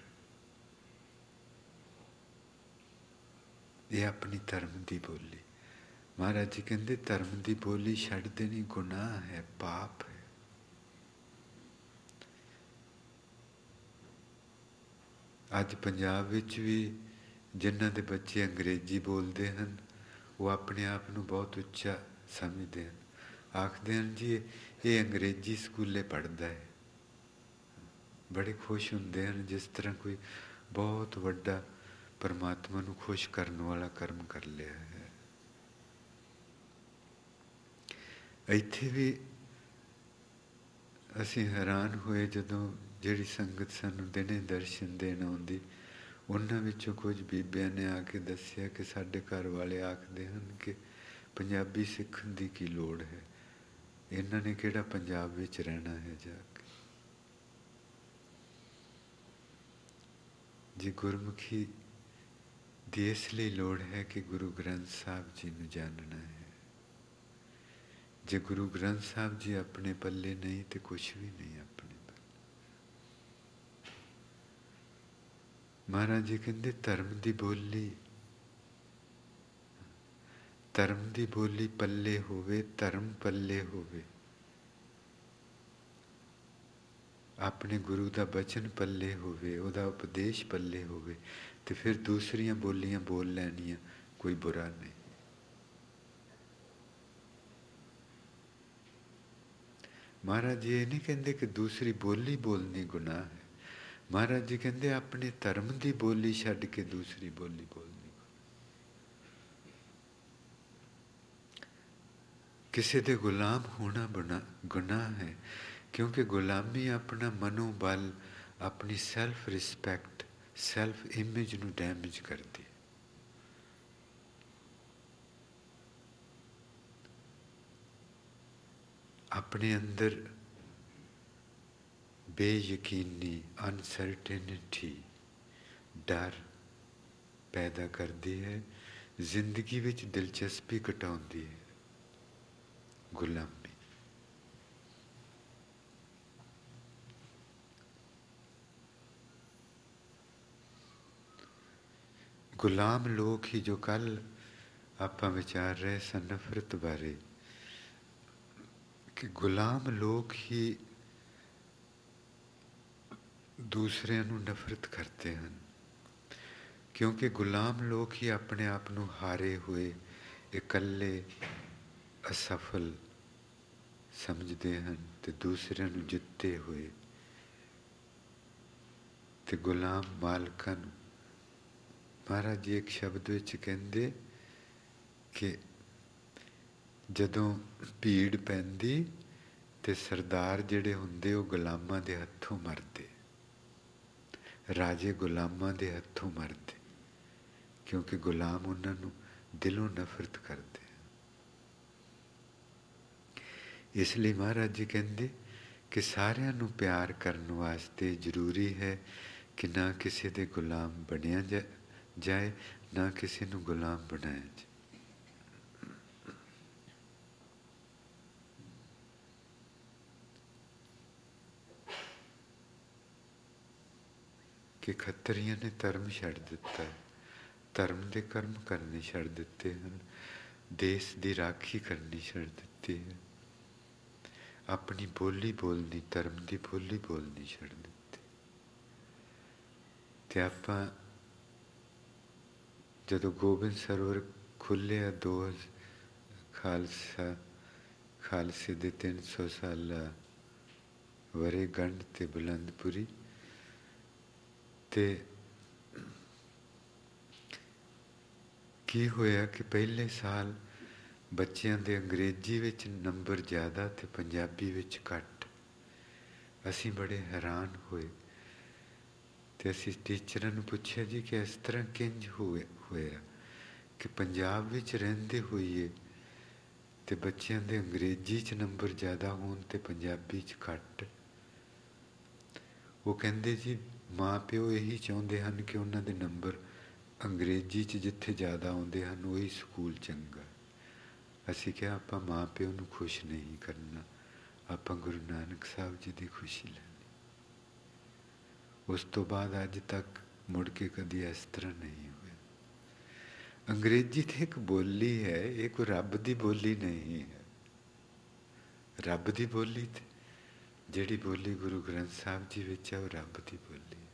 ये अपनी धर्म की बोली। महाराज जी कहते धर्म की बोली छड्ड देनी गुनाह है, पाप है। अज पंजाब विच भी जिन्हां दे बच्चे अंग्रेजी बोलते हैं वो अपने आप नूं बहुत उच्चा समझते हैं, आखते हैं जी ये अंग्रेजी स्कूले पढ़ता है। बड़े खुश होंदे हैं जिस तरह कोई बहुत वड्डा परमात्मा नूं खुश करने वाला कर्म कर लिया है। इत्थे भी असीं हैरान होए जदों जिहड़ी संगत सानूं दिने दर्शन देण आउंदी, उन्हां विचों कुछ बीबियां ने आके दस्सिया कि साडे घर वाले आखदे हन कि पंजाबी सिੱਖਣ ਦੀ की लोड़ है, इन्हां ने किहड़ा पंजाब विच रहना है जाके। जी गुरमुखी दी इसलिए लोड़ है कि गुरु ग्रंथ साहब जी नूं जानना है। जे गुरु ग्रंथ साहब जी अपने पल्ले नहीं तो कुछ भी नहीं अपने पल्ले। महाराज जी कहते धर्म की बोली, धर्म की बोली पल्ले होवे, धर्म पल्ले होवे, अपने गुरु का बचन पल्ले होवे, उहदा उपदेश पल्ले होवे, तो फिर दूसरियां बोलियां बोल लैनियां कोई बुरा नहीं। महाराज जी ये नहीं कहते कि दूसरी बोली बोलनी गुनाह है। महाराज जी कहते अपने धर्म की बोली छड्ड के दूसरी बोली बोलनी। किसी दे गुलाम होना गुनाह है, क्योंकि गुलामी अपना मनोबल, अपनी सैल्फ रिस्पैक्ट, सैल्फ इमेज नूं डैमेज करती। अपने अंदर बेयकीनी, अनसर्टेनिटी, डर पैदा करती है, जिंदगी विच दिलचस्पी घटाउंदी है गुलामी। गुलाम लोग ही जो कल आपां विचार रहे सन नफरत बारे, कि गुलाम लोग ही दूसरे नूं नफरत करते हैं, क्योंकि गुलाम लोग ही अपने आप नूं हारे हुए, इकल्ले, असफल समझते हैं, तो दूसरे नूं जित्ते हुए। तो गुलाम मालकां नूं महाराज जी एक शब्द विच कहंदे कि जदों भीड़ पैंदी ते सरदार जिहड़े हुंदे वो गुलामां दे हत्थों मरदे, ਰਾਜੇ ਗੁਲਾਮਾਂ ਦੇ ਹੱਥੋਂ ਮਰਦੇ, ਕਿਉਂਕਿ ਗੁਲਾਮ ਉਹਨਾਂ ਨੂੰ ਦਿਲੋਂ ਨਫ਼ਰਤ ਕਰਦੇ। ਇਸ ਲਈ ਮਹਾਰਾਜ ਜੀ ਕਹਿੰਦੇ ਕਿ ਸਾਰਿਆਂ ਨੂੰ ਪਿਆਰ ਕਰਨ ਵਾਸਤੇ ਜ਼ਰੂਰੀ ਹੈ ਕਿ ਨਾ ਕਿਸੇ ਦੇ ਗੁਲਾਮ ਬਣਿਆ ਜਾਏ, ਨਾ ਕਿਸੇ ਨੂੰ ਗੁਲਾਮ ਬਣਾਇਆ ਜਾਏ। ਕਿ ਖੱਤਰੀਆਂ ਨੇ ਧਰਮ ਛੱਡ ਦਿੱਤਾ ਹੈ, ਧਰਮ ਦੇ ਕਰਮ ਕਰਨੇ ਛੱਡ ਦਿੱਤੇ ਹਨ, ਦੇਸ਼ ਦੀ ਰਾਖੀ ਕਰਨੀ ਛੱਡ ਦਿੱਤੀ ਹੈ, ਆਪਣੀ ਬੋਲੀ ਬੋਲਣੀ, ਧਰਮ ਦੀ ਬੋਲੀ ਬੋਲਣੀ ਛੱਡ ਦਿੱਤੀ। ਤੇ ਆਪਾਂ ਜਦੋਂ ਗੋਬਿੰਦ ਸਰੋਵਰ ਖੁੱਲ੍ਹਿਆ, ਖਾਲਸੇ ਦੇ 300 ਸਾਲਾ ਵਰ੍ਹੇਗੰਢ ਤੇ ਬੁਲੰਦਪੁਰੀ, ਤੇ ਕੀ ਹੋਇਆ ਕਿ ਪਹਿਲੇ ਸਾਲ ਬੱਚਿਆਂ ਦੇ ਅੰਗਰੇਜ਼ੀ ਵਿੱਚ ਨੰਬਰ ਜ਼ਿਆਦਾ ਤੇ ਪੰਜਾਬੀ ਵਿੱਚ ਘੱਟ। ਅਸੀਂ ਬੜੇ ਹੈਰਾਨ ਹੋਏ ਤੇ ਅਸੀਂ ਟੀਚਰਾਂ ਨੂੰ ਪੁੱਛਿਆ, ਜੀ ਕਿ ਇਸ ਤਰ੍ਹਾਂ ਕਿੰਝ ਹੋਇਆ ਕਿ ਪੰਜਾਬ ਵਿੱਚ ਰਹਿੰਦੇ ਹੋਈਏ ਤੇ ਬੱਚਿਆਂ ਦੇ ਅੰਗਰੇਜ਼ੀ 'ਚ ਨੰਬਰ ਜ਼ਿਆਦਾ ਹੋਣ ਤੇ ਪੰਜਾਬੀ 'ਚ ਘੱਟ। ਉਹ ਕਹਿੰਦੇ ਜੀ ਮਾਂ ਪਿਓ ਇਹੀ ਚਾਹੁੰਦੇ ਹਨ ਕਿ ਉਹਨਾਂ ਦੇ ਨੰਬਰ ਅੰਗਰੇਜ਼ੀ 'ਚ ਜਿੱਥੇ ਜ਼ਿਆਦਾ ਆਉਂਦੇ ਹਨ ਉਹੀ ਸਕੂਲ ਚੰਗਾ। ਅਸੀਂ ਕਿਹਾ ਆਪਾਂ ਮਾਂ ਪਿਓ ਨੂੰ ਖੁਸ਼ ਨਹੀਂ ਕਰਨਾ, ਆਪਾਂ ਗੁਰੂ ਨਾਨਕ ਸਾਹਿਬ ਜੀ ਦੀ ਖੁਸ਼ੀ ਲੈਣੀ। ਉਸ ਤੋਂ ਬਾਅਦ ਅੱਜ ਤੱਕ ਮੁੜ ਕੇ ਕਦੀ ਇਸ ਤਰ੍ਹਾਂ ਨਹੀਂ ਹੋਇਆ। ਅੰਗਰੇਜ਼ੀ ਤੇ ਇੱਕ ਬੋਲੀ ਹੈ, ਇਹ ਕੋਈ ਰੱਬ ਦੀ ਬੋਲੀ ਨਹੀਂ ਹੈ। ਰੱਬ ਦੀ ਬੋਲੀ ਤੇ ਜਿਹੜੀ ਬੋਲੀ ਗੁਰੂ ਗ੍ਰੰਥ ਸਾਹਿਬ ਜੀ ਵਿੱਚ ਹੈ ਉਹ ਰੱਬ ਦੀ ਬੋਲੀ ਹੈ।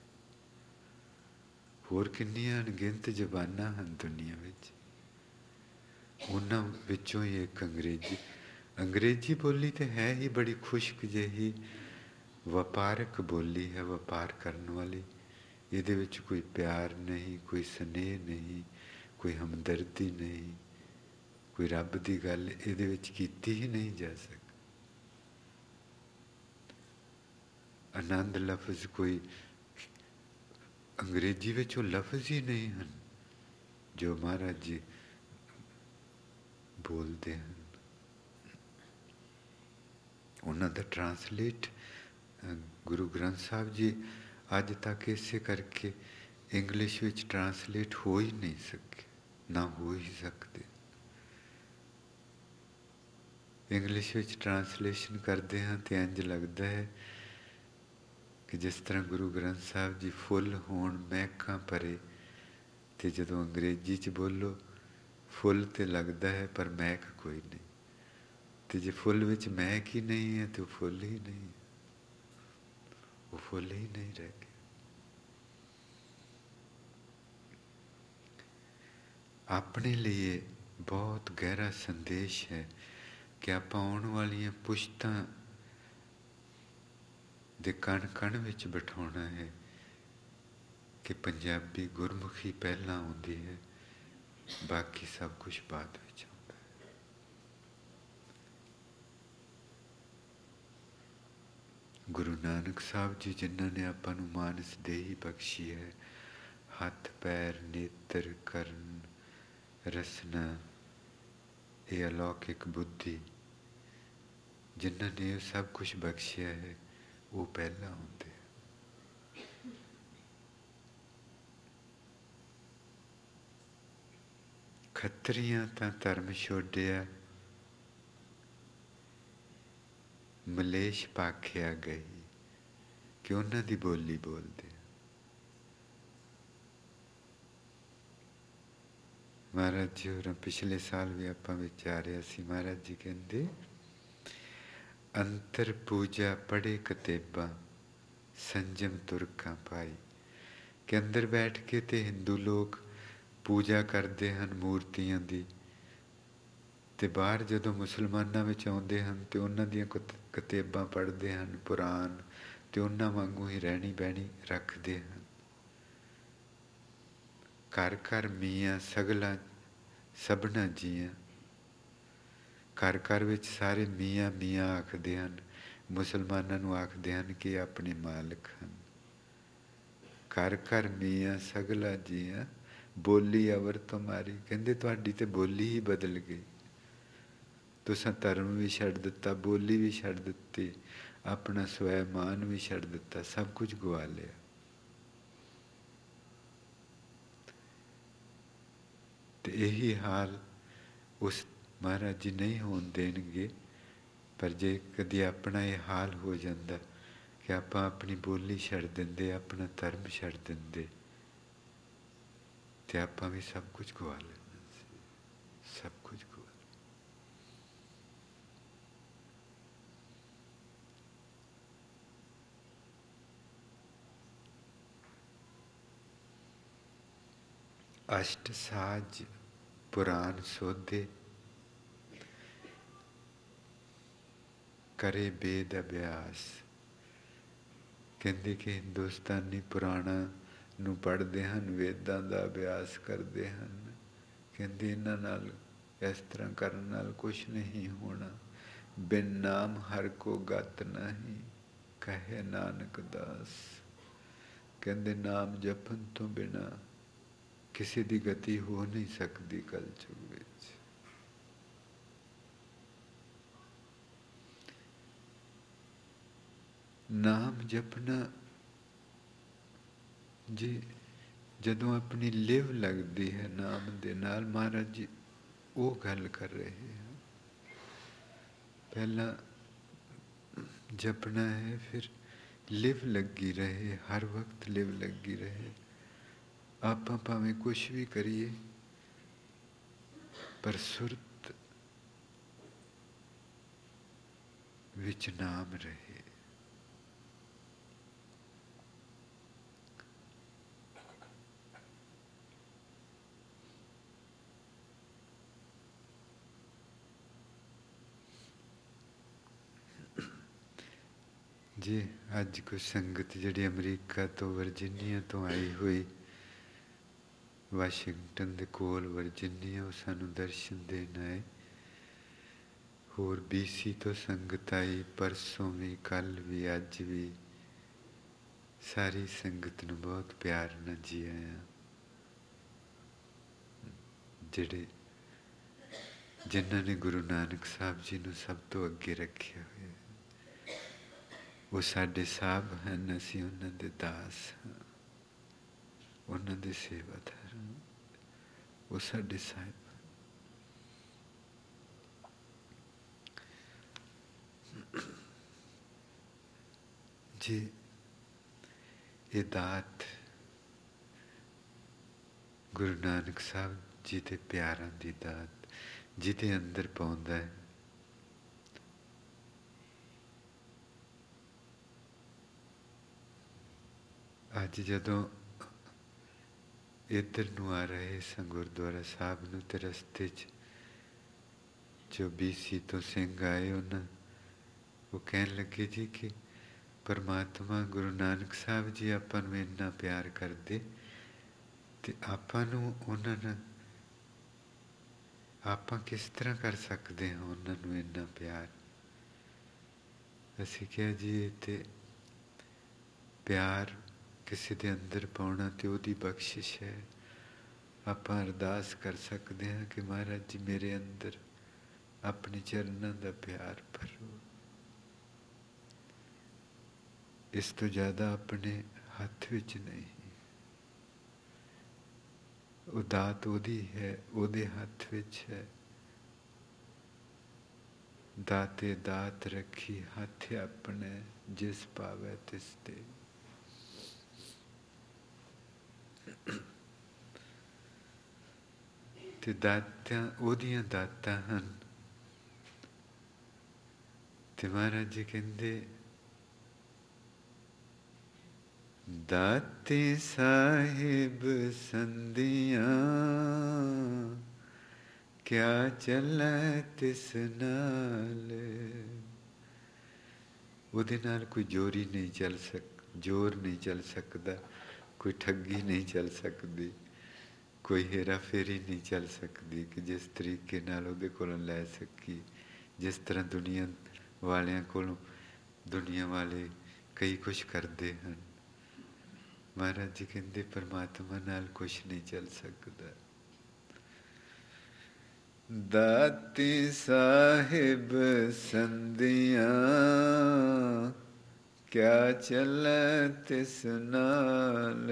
ਹੋਰ ਕਿੰਨੀਆਂ ਅਣਗਿਣਤ ਜ਼ਬਾਨਾਂ ਹਨ ਦੁਨੀਆ ਵਿੱਚ, ਉਹਨਾਂ ਵਿੱਚੋਂ ਹੀ ਇੱਕ ਅੰਗਰੇਜ਼ੀ ਬੋਲੀ ਤੇ ਹੈ ਹੀ ਬੜੀ ਖੁਸ਼ਕ ਜਿਹੀ ਵਪਾਰਕ ਬੋਲੀ ਹੈ, ਵਪਾਰ ਕਰਨ ਵਾਲੀ। ਇਹਦੇ ਵਿੱਚ ਕੋਈ ਪਿਆਰ ਨਹੀਂ, ਕੋਈ ਸਨੇਹ ਨਹੀਂ, ਕੋਈ ਹਮਦਰਦੀ ਨਹੀਂ, ਕੋਈ ਰੱਬ ਦੀ ਗੱਲ ਇਹਦੇ ਵਿੱਚ ਕੀਤੀ ਹੀ ਨਹੀਂ ਜਾ ਸਕਦੀ। ਆਨੰਦ ਲਫ਼ਜ਼ ਕੋਈ ਅੰਗਰੇਜ਼ੀ ਵਿੱਚ ਉਹ ਲਫ਼ਜ਼ ਹੀ ਨਹੀਂ ਹਨ ਜੋ ਮਹਾਰਾਜ ਜੀ ਬੋਲਦੇ ਹਨ। ਉਹਨਾਂ ਦਾ ਟਰਾਂਸਲੇਟ ਗੁਰੂ ਗ੍ਰੰਥ ਸਾਹਿਬ ਜੀ ਅੱਜ ਤੱਕ ਇਸੇ ਕਰਕੇ ਇੰਗਲਿਸ਼ ਵਿੱਚ ਟਰਾਂਸਲੇਟ ਹੋ ਹੀ ਨਹੀਂ ਸਕੇ, ਨਾ ਹੋ ਹੀ ਸਕਦੇ। ਇੰਗਲਿਸ਼ ਵਿੱਚ ਟਰਾਂਸਲੇਸ਼ਨ ਕਰਦੇ ਹਾਂ ਤੇ ਇੰਝ ਲੱਗਦਾ ਹੈ ਕਿ ਜਿਸ ਤਰ੍ਹਾਂ ਗੁਰੂ ਗ੍ਰੰਥ ਸਾਹਿਬ ਜੀ ਫੁੱਲ ਹੋਣ ਮਹਿਕਾਂ ਭਰੇ, ਤੇ ਜਦੋਂ ਅੰਗਰੇਜ਼ੀ 'ਚ ਬੋਲੋ ਫੁੱਲ ਤੇ ਲੱਗਦਾ ਹੈ ਪਰ ਮਹਿਕ ਕੋਈ ਨਹੀਂ। ਤੇ ਜੇ ਫੁੱਲ ਵਿੱਚ ਮਹਿਕ ਹੀ ਨਹੀਂ ਹੈ ਤੇ ਉਹ ਫੁੱਲ ਹੀ ਨਹੀਂ, ਉਹ ਫੁੱਲ ਹੀ ਨਹੀਂ ਰਹਿ ਗਿਆ। ਆਪਣੇ ਲਈ ਬਹੁਤ ਗਹਿਰਾ ਸੰਦੇਸ਼ ਹੈ ਕਿ ਆਪਾਂ ਆਉਣ ਵਾਲੀਆਂ ਪੁਸ਼ਤਾਂ ਦੇ ਕਣ ਕਣ ਵਿੱਚ ਬਿਠਾਉਣਾ ਹੈ ਕਿ ਪੰਜਾਬੀ ਗੁਰਮੁਖੀ ਪਹਿਲਾਂ ਆਉਂਦੀ ਹੈ, ਬਾਕੀ ਸਭ ਕੁਛ ਬਾਅਦ ਵਿੱਚ ਆਉਂਦਾ ਹੈ। ਗੁਰੂ ਨਾਨਕ ਸਾਹਿਬ ਜੀ ਜਿਨ੍ਹਾਂ ਨੇ ਆਪਾਂ ਨੂੰ ਮਾਨਸ ਦੇਹੀ ਬਖਸ਼ੀ ਹੈ, ਹੱਥ ਪੈਰ ਨੇਤਰ ਕਰਨ ਰਸਨਾ, ਇਹ ਅਲੌਕਿਕ ਬੁੱਧੀ, ਜਿਨ੍ਹਾਂ ਨੇ ਇਹ ਸਭ ਕੁਛ ਬਖਸ਼ਿਆ ਹੈ, ਉਹ ਪਹਿਲਾਂ ਹੁੰਦੇ। ਖੱਤਰੀਆਂ ਤਾਂ ਧਰਮ ਛੋਡਿਆ, ਮਲੇਸ਼ ਪਾਖਿਆ ਗਈ, ਕਿ ਉਹਨਾਂ ਦੀ ਬੋਲੀ ਬੋਲਦੇ। ਮਹਾਰਾਜ ਜੀ ਹੋਰਾਂ ਪਿਛਲੇ ਸਾਲ ਵੀ ਆਪਾਂ ਵਿਚਾਰਿਆ ਸੀ, ਮਹਾਰਾਜ ਜੀ ਕਹਿੰਦੇ ਅੰਤਰ ਪੂਜਾ ਪੜ੍ਹੇ ਕਤੇਬਾਂ, ਸੰਜਮ ਤੁਰਕਾਂ ਪਾਈ। ਕਿ ਅੰਦਰ ਬੈਠ ਕੇ ਤੇ ਹਿੰਦੂ ਲੋਕ ਪੂਜਾ ਕਰਦੇ ਹਨ ਮੂਰਤੀਆਂ ਦੀ, ਤੇ ਬਾਹਰ ਜਦੋਂ ਮੁਸਲਮਾਨਾਂ ਵਿੱਚ ਆਉਂਦੇ ਹਨ ਤੇ ਉਹਨਾਂ ਦੀਆਂ ਕਤੇਬਾਂ ਪੜ੍ਹਦੇ ਹਨ, ਪੁਰਾਨ, ਤੇ ਉਹਨਾਂ ਵਾਂਗੂ ਹੀ ਰਹਿਣੀ ਬਹਿਣੀ ਰੱਖਦੇ ਹਨ। ਘਰ ਘਰ ਮੀਆਂ ਸਗਲਾ ਸਭਨਾ ਜੀਆਂ, ਘਰ ਘਰ ਵਿੱਚ ਸਾਰੇ ਮੀਆਂ ਮੀਆਂ ਆਖਦੇ ਹਨ, ਮੁਸਲਮਾਨਾਂ ਨੂੰ ਆਖਦੇ ਹਨ ਕਿ ਆਪਣੇ ਮਾਲਕ ਹਨ। ਘਰ ਘਰ ਮੀਆਂ ਸਗਲਾ ਜੀਆਂ, ਬੋਲੀ ਅਵਰ ਤੁਮਾਰੀ। ਕਹਿੰਦੇ ਤੁਹਾਡੀ ਤੇ ਬੋਲੀ ਹੀ ਬਦਲ ਗਈ। ਤੁਸਾਂ ਧਰਮ ਵੀ ਛੱਡ ਦਿੱਤਾ, ਬੋਲੀ ਵੀ ਛੱਡ ਦਿੱਤੀ, ਆਪਣਾ ਸਵੈਮਾਨ ਵੀ ਛੱਡ ਦਿੱਤਾ, ਸਭ ਕੁਝ ਗਵਾ ਲਿਆ। ਤੇ ਇਹੀ ਹਾਲ ਉਸ ਮਹਾਰਾਜ ਜੀ ਨਹੀਂ ਹੋਣ ਦੇਣਗੇ। ਪਰ ਜੇ ਕਦੀ ਆਪਣਾ ਇਹ ਹਾਲ ਹੋ ਜਾਂਦਾ ਕਿ ਆਪਾਂ ਆਪਣੀ ਬੋਲੀ ਛੱਡ ਦਿੰਦੇ, ਆਪਣਾ ਧਰਮ ਛੱਡ ਦਿੰਦੇ, ਤੇ ਆਪਾਂ ਵੀ ਸਭ ਕੁਝ ਗਵਾ ਲੈਣਾ ਸੀ, ਸਭ ਕੁਝ ਗਵਾ। ਅਸ਼ਟ ਸਾਜ ਪੁਰਾਨ ਸੋਧੇ, ਕਰੇ ਬੇਦ ਅਭਿਆਸ। ਕਹਿੰਦੇ ਕਿ ਹਿੰਦੁਸਤਾਨੀ ਪੁਰਾਣਾਂ ਨੂੰ ਪੜ੍ਹਦੇ ਹਨ, ਵੇਦਾਂ ਦਾ ਅਭਿਆਸ ਕਰਦੇ ਹਨ। ਕਹਿੰਦੇ ਇਹਨਾਂ ਨਾਲ, ਇਸ ਤਰ੍ਹਾਂ ਕਰਨ ਨਾਲ ਕੁਛ ਨਹੀਂ ਹੋਣਾ। ਬਿਨ ਨਾਮ ਹਰ ਕੋ ਗਤ ਨਹੀਂ, ਕਹੇ ਨਾਨਕ ਦਾਸ। ਕਹਿੰਦੇ ਨਾਮ ਜਪਣ ਤੋਂ ਬਿਨਾਂ ਕਿਸੇ ਦੀ ਗਤੀ ਹੋ ਨਹੀਂ ਸਕਦੀ ਕਲਯੁਗ ਵਿੱਚ। ਨਾਮ ਜਪਣਾ ਜੀ ਜਦੋਂ ਆਪਣੀ ਲਿਵ ਲੱਗਦੀ ਹੈ ਨਾਮ ਦੇ ਨਾਲ, ਮਹਾਰਾਜ ਜੀ ਉਹ ਗੱਲ ਕਰ ਰਹੇ ਹਨ। ਪਹਿਲਾਂ ਜਪਣਾ ਹੈ, ਫਿਰ ਲਿਵ ਲੱਗੀ ਰਹੇ, ਹਰ ਵਕਤ ਲਿਵ ਲੱਗੀ ਰਹੇ। ਆਪਾਂ ਭਾਵੇਂ ਕੁਛ ਵੀ ਕਰੀਏ, ਪਰ ਸੁਰਤ ਵਿੱਚ ਨਾਮ ਰਹੇ। ਜੀ ਅੱਜ ਕੁਝ ਸੰਗਤ ਜਿਹੜੀ ਅਮਰੀਕਾ ਤੋਂ, ਵਰਜੀਨੀਆ ਤੋਂ ਆਈ ਹੋਈ, ਵਾਸ਼ਿੰਗਟਨ ਦੇ ਕੋਲ ਵਰਜੀਨੀਆ, ਉਹ ਸਾਨੂੰ ਦਰਸ਼ਨ ਦੇਣ ਆਏ। ਹੋਰ BC ਤੋਂ ਸੰਗਤ ਆਈ, ਪਰਸੋਂ ਵੀ, ਕੱਲ੍ਹ ਵੀ, ਅੱਜ ਵੀ। ਸਾਰੀ ਸੰਗਤ ਨੂੰ ਬਹੁਤ ਪਿਆਰ ਨਾਲ ਜੀ ਆਇਆਂ। ਜਿਨ੍ਹਾਂ ਨੇ ਗੁਰੂ ਨਾਨਕ ਸਾਹਿਬ ਜੀ ਨੂੰ ਸਭ ਤੋਂ ਅੱਗੇ ਰੱਖਿਆ ਹੋਇਆ, ਉਹ ਸਾਡੇ ਸਾਹਿਬ ਹਨ, ਅਸੀਂ ਉਹਨਾਂ ਦੇ ਦਾਸ ਹਾਂ, ਉਹਨਾਂ ਦੇ ਸੇਵਾਦਾਰ ਹਾਂ, ਉਹ ਸਾਡੇ ਸਾਹਿਬ ਹਨ। ਜੀ ਇਹ ਦਾਤ ਗੁਰੂ ਨਾਨਕ ਸਾਹਿਬ ਜੀ ਦੇ ਪਿਆਰਾਂ ਦੀ ਦਾਤ, ਜਿਹਦੇ ਅੰਦਰ ਪਾਉਂਦਾ ਹੈ। ਅੱਜ ਜਦੋਂ ਇੱਧਰ ਨੂੰ ਆ ਰਹੇ ਸਾਂ ਗੁਰਦੁਆਰਾ ਸਾਹਿਬ ਨੂੰ, ਤੇ ਰਸਤੇ 'ਚ ਜੋ BC ਤੋਂ ਸਿੰਘ ਆਏ, ਉਹ ਕਹਿਣ ਲੱਗੇ ਜੀ ਕਿ ਪਰਮਾਤਮਾ ਗੁਰੂ ਨਾਨਕ ਸਾਹਿਬ ਜੀ ਆਪਾਂ ਨੂੰ ਇੰਨਾ ਪਿਆਰ ਕਰਦੇ, ਤੇ ਆਪਾਂ ਨੂੰ ਉਹਨਾਂ ਨਾਲ ਆਪਾਂ ਕਿਸ ਤਰ੍ਹਾਂ ਕਰ ਸਕਦੇ ਹਾਂ ਉਹਨਾਂ ਨੂੰ ਇੰਨਾ ਪਿਆਰ। ਅਸੀਂ ਕਿਹਾ ਜੀ ਇਹ ਤੇ ਪਿਆਰ ਕਿਸੇ ਦੇ ਅੰਦਰ ਪਾਉਣਾ ਤੇ ਉਹਦੀ ਬਖਸ਼ਿਸ਼ ਹੈ। ਆਪਾਂ ਅਰਦਾਸ ਕਰ ਸਕਦੇ ਹਾਂ ਕਿ ਮਹਾਰਾਜ ਜੀ ਮੇਰੇ ਅੰਦਰ ਆਪਣੇ ਚਰਨਾਂ ਦਾ ਪਿਆਰ ਭਰੋ। ਇਸ ਤੋਂ ਜ਼ਿਆਦਾ ਆਪਣੇ ਹੱਥ ਵਿੱਚ ਨਹੀਂ। ਉਹ ਦਾਤ ਉਹਦੀ ਹੈ, ਉਹਦੇ ਹੱਥ ਵਿੱਚ ਹੈ। ਦਾਤੇ ਦਾਤ ਰੱਖੀ ਹੱਥ ਆਪਣੇ, ਜਿਸ ਪਾਵੈ ਤਿਸ ਦੇ। ਤੇ ਦਾਤਾਂ ਉਹਦੀਆਂ ਦਾਤਾਂ ਹਨ। ਤੇ ਮਹਾਰਾਜ ਜੀ ਕਹਿੰਦੇ, ਦਾਤੇ ਸਾਹਿਬ ਸੰਧੀਆਂ, ਕਿਆ ਚੱਲੈ ਤਿਸ ਨਾਲ। ਉਹਦੇ ਨਾਲ ਕੋਈ ਜ਼ੋਰ ਨਹੀਂ ਚੱਲ ਸਕਦਾ, ਕੋਈ ਠੱਗੀ ਨਹੀਂ ਚੱਲ ਸਕਦੀ, ਕੋਈ ਹੇਰਾ ਫੇਰੀ ਨਹੀਂ ਚੱਲ ਸਕਦੀ ਕਿ ਜਿਸ ਤਰੀਕੇ ਨਾਲ ਉਹਦੇ ਕੋਲੋਂ ਲੈ ਸਕੀ। ਜਿਸ ਤਰ੍ਹਾਂ ਦੁਨੀਆ ਵਾਲਿਆਂ ਕੋਲੋਂ ਦੁਨੀਆ ਵਾਲੇ ਕਈ ਕੁਛ ਕਰਦੇ ਹਨ, ਮਹਾਰਾਜ ਜੀ ਕਹਿੰਦੇ ਪਰਮਾਤਮਾ ਨਾਲ ਕੁਛ ਨਹੀਂ ਚੱਲ ਸਕਦਾ। ਦਾਤੀ ਸਾਹਿਬ ਸੰਧੀਆਂ ਕਿਆ ਚੱਲੈ ਤਿਸ ਨਾਲ।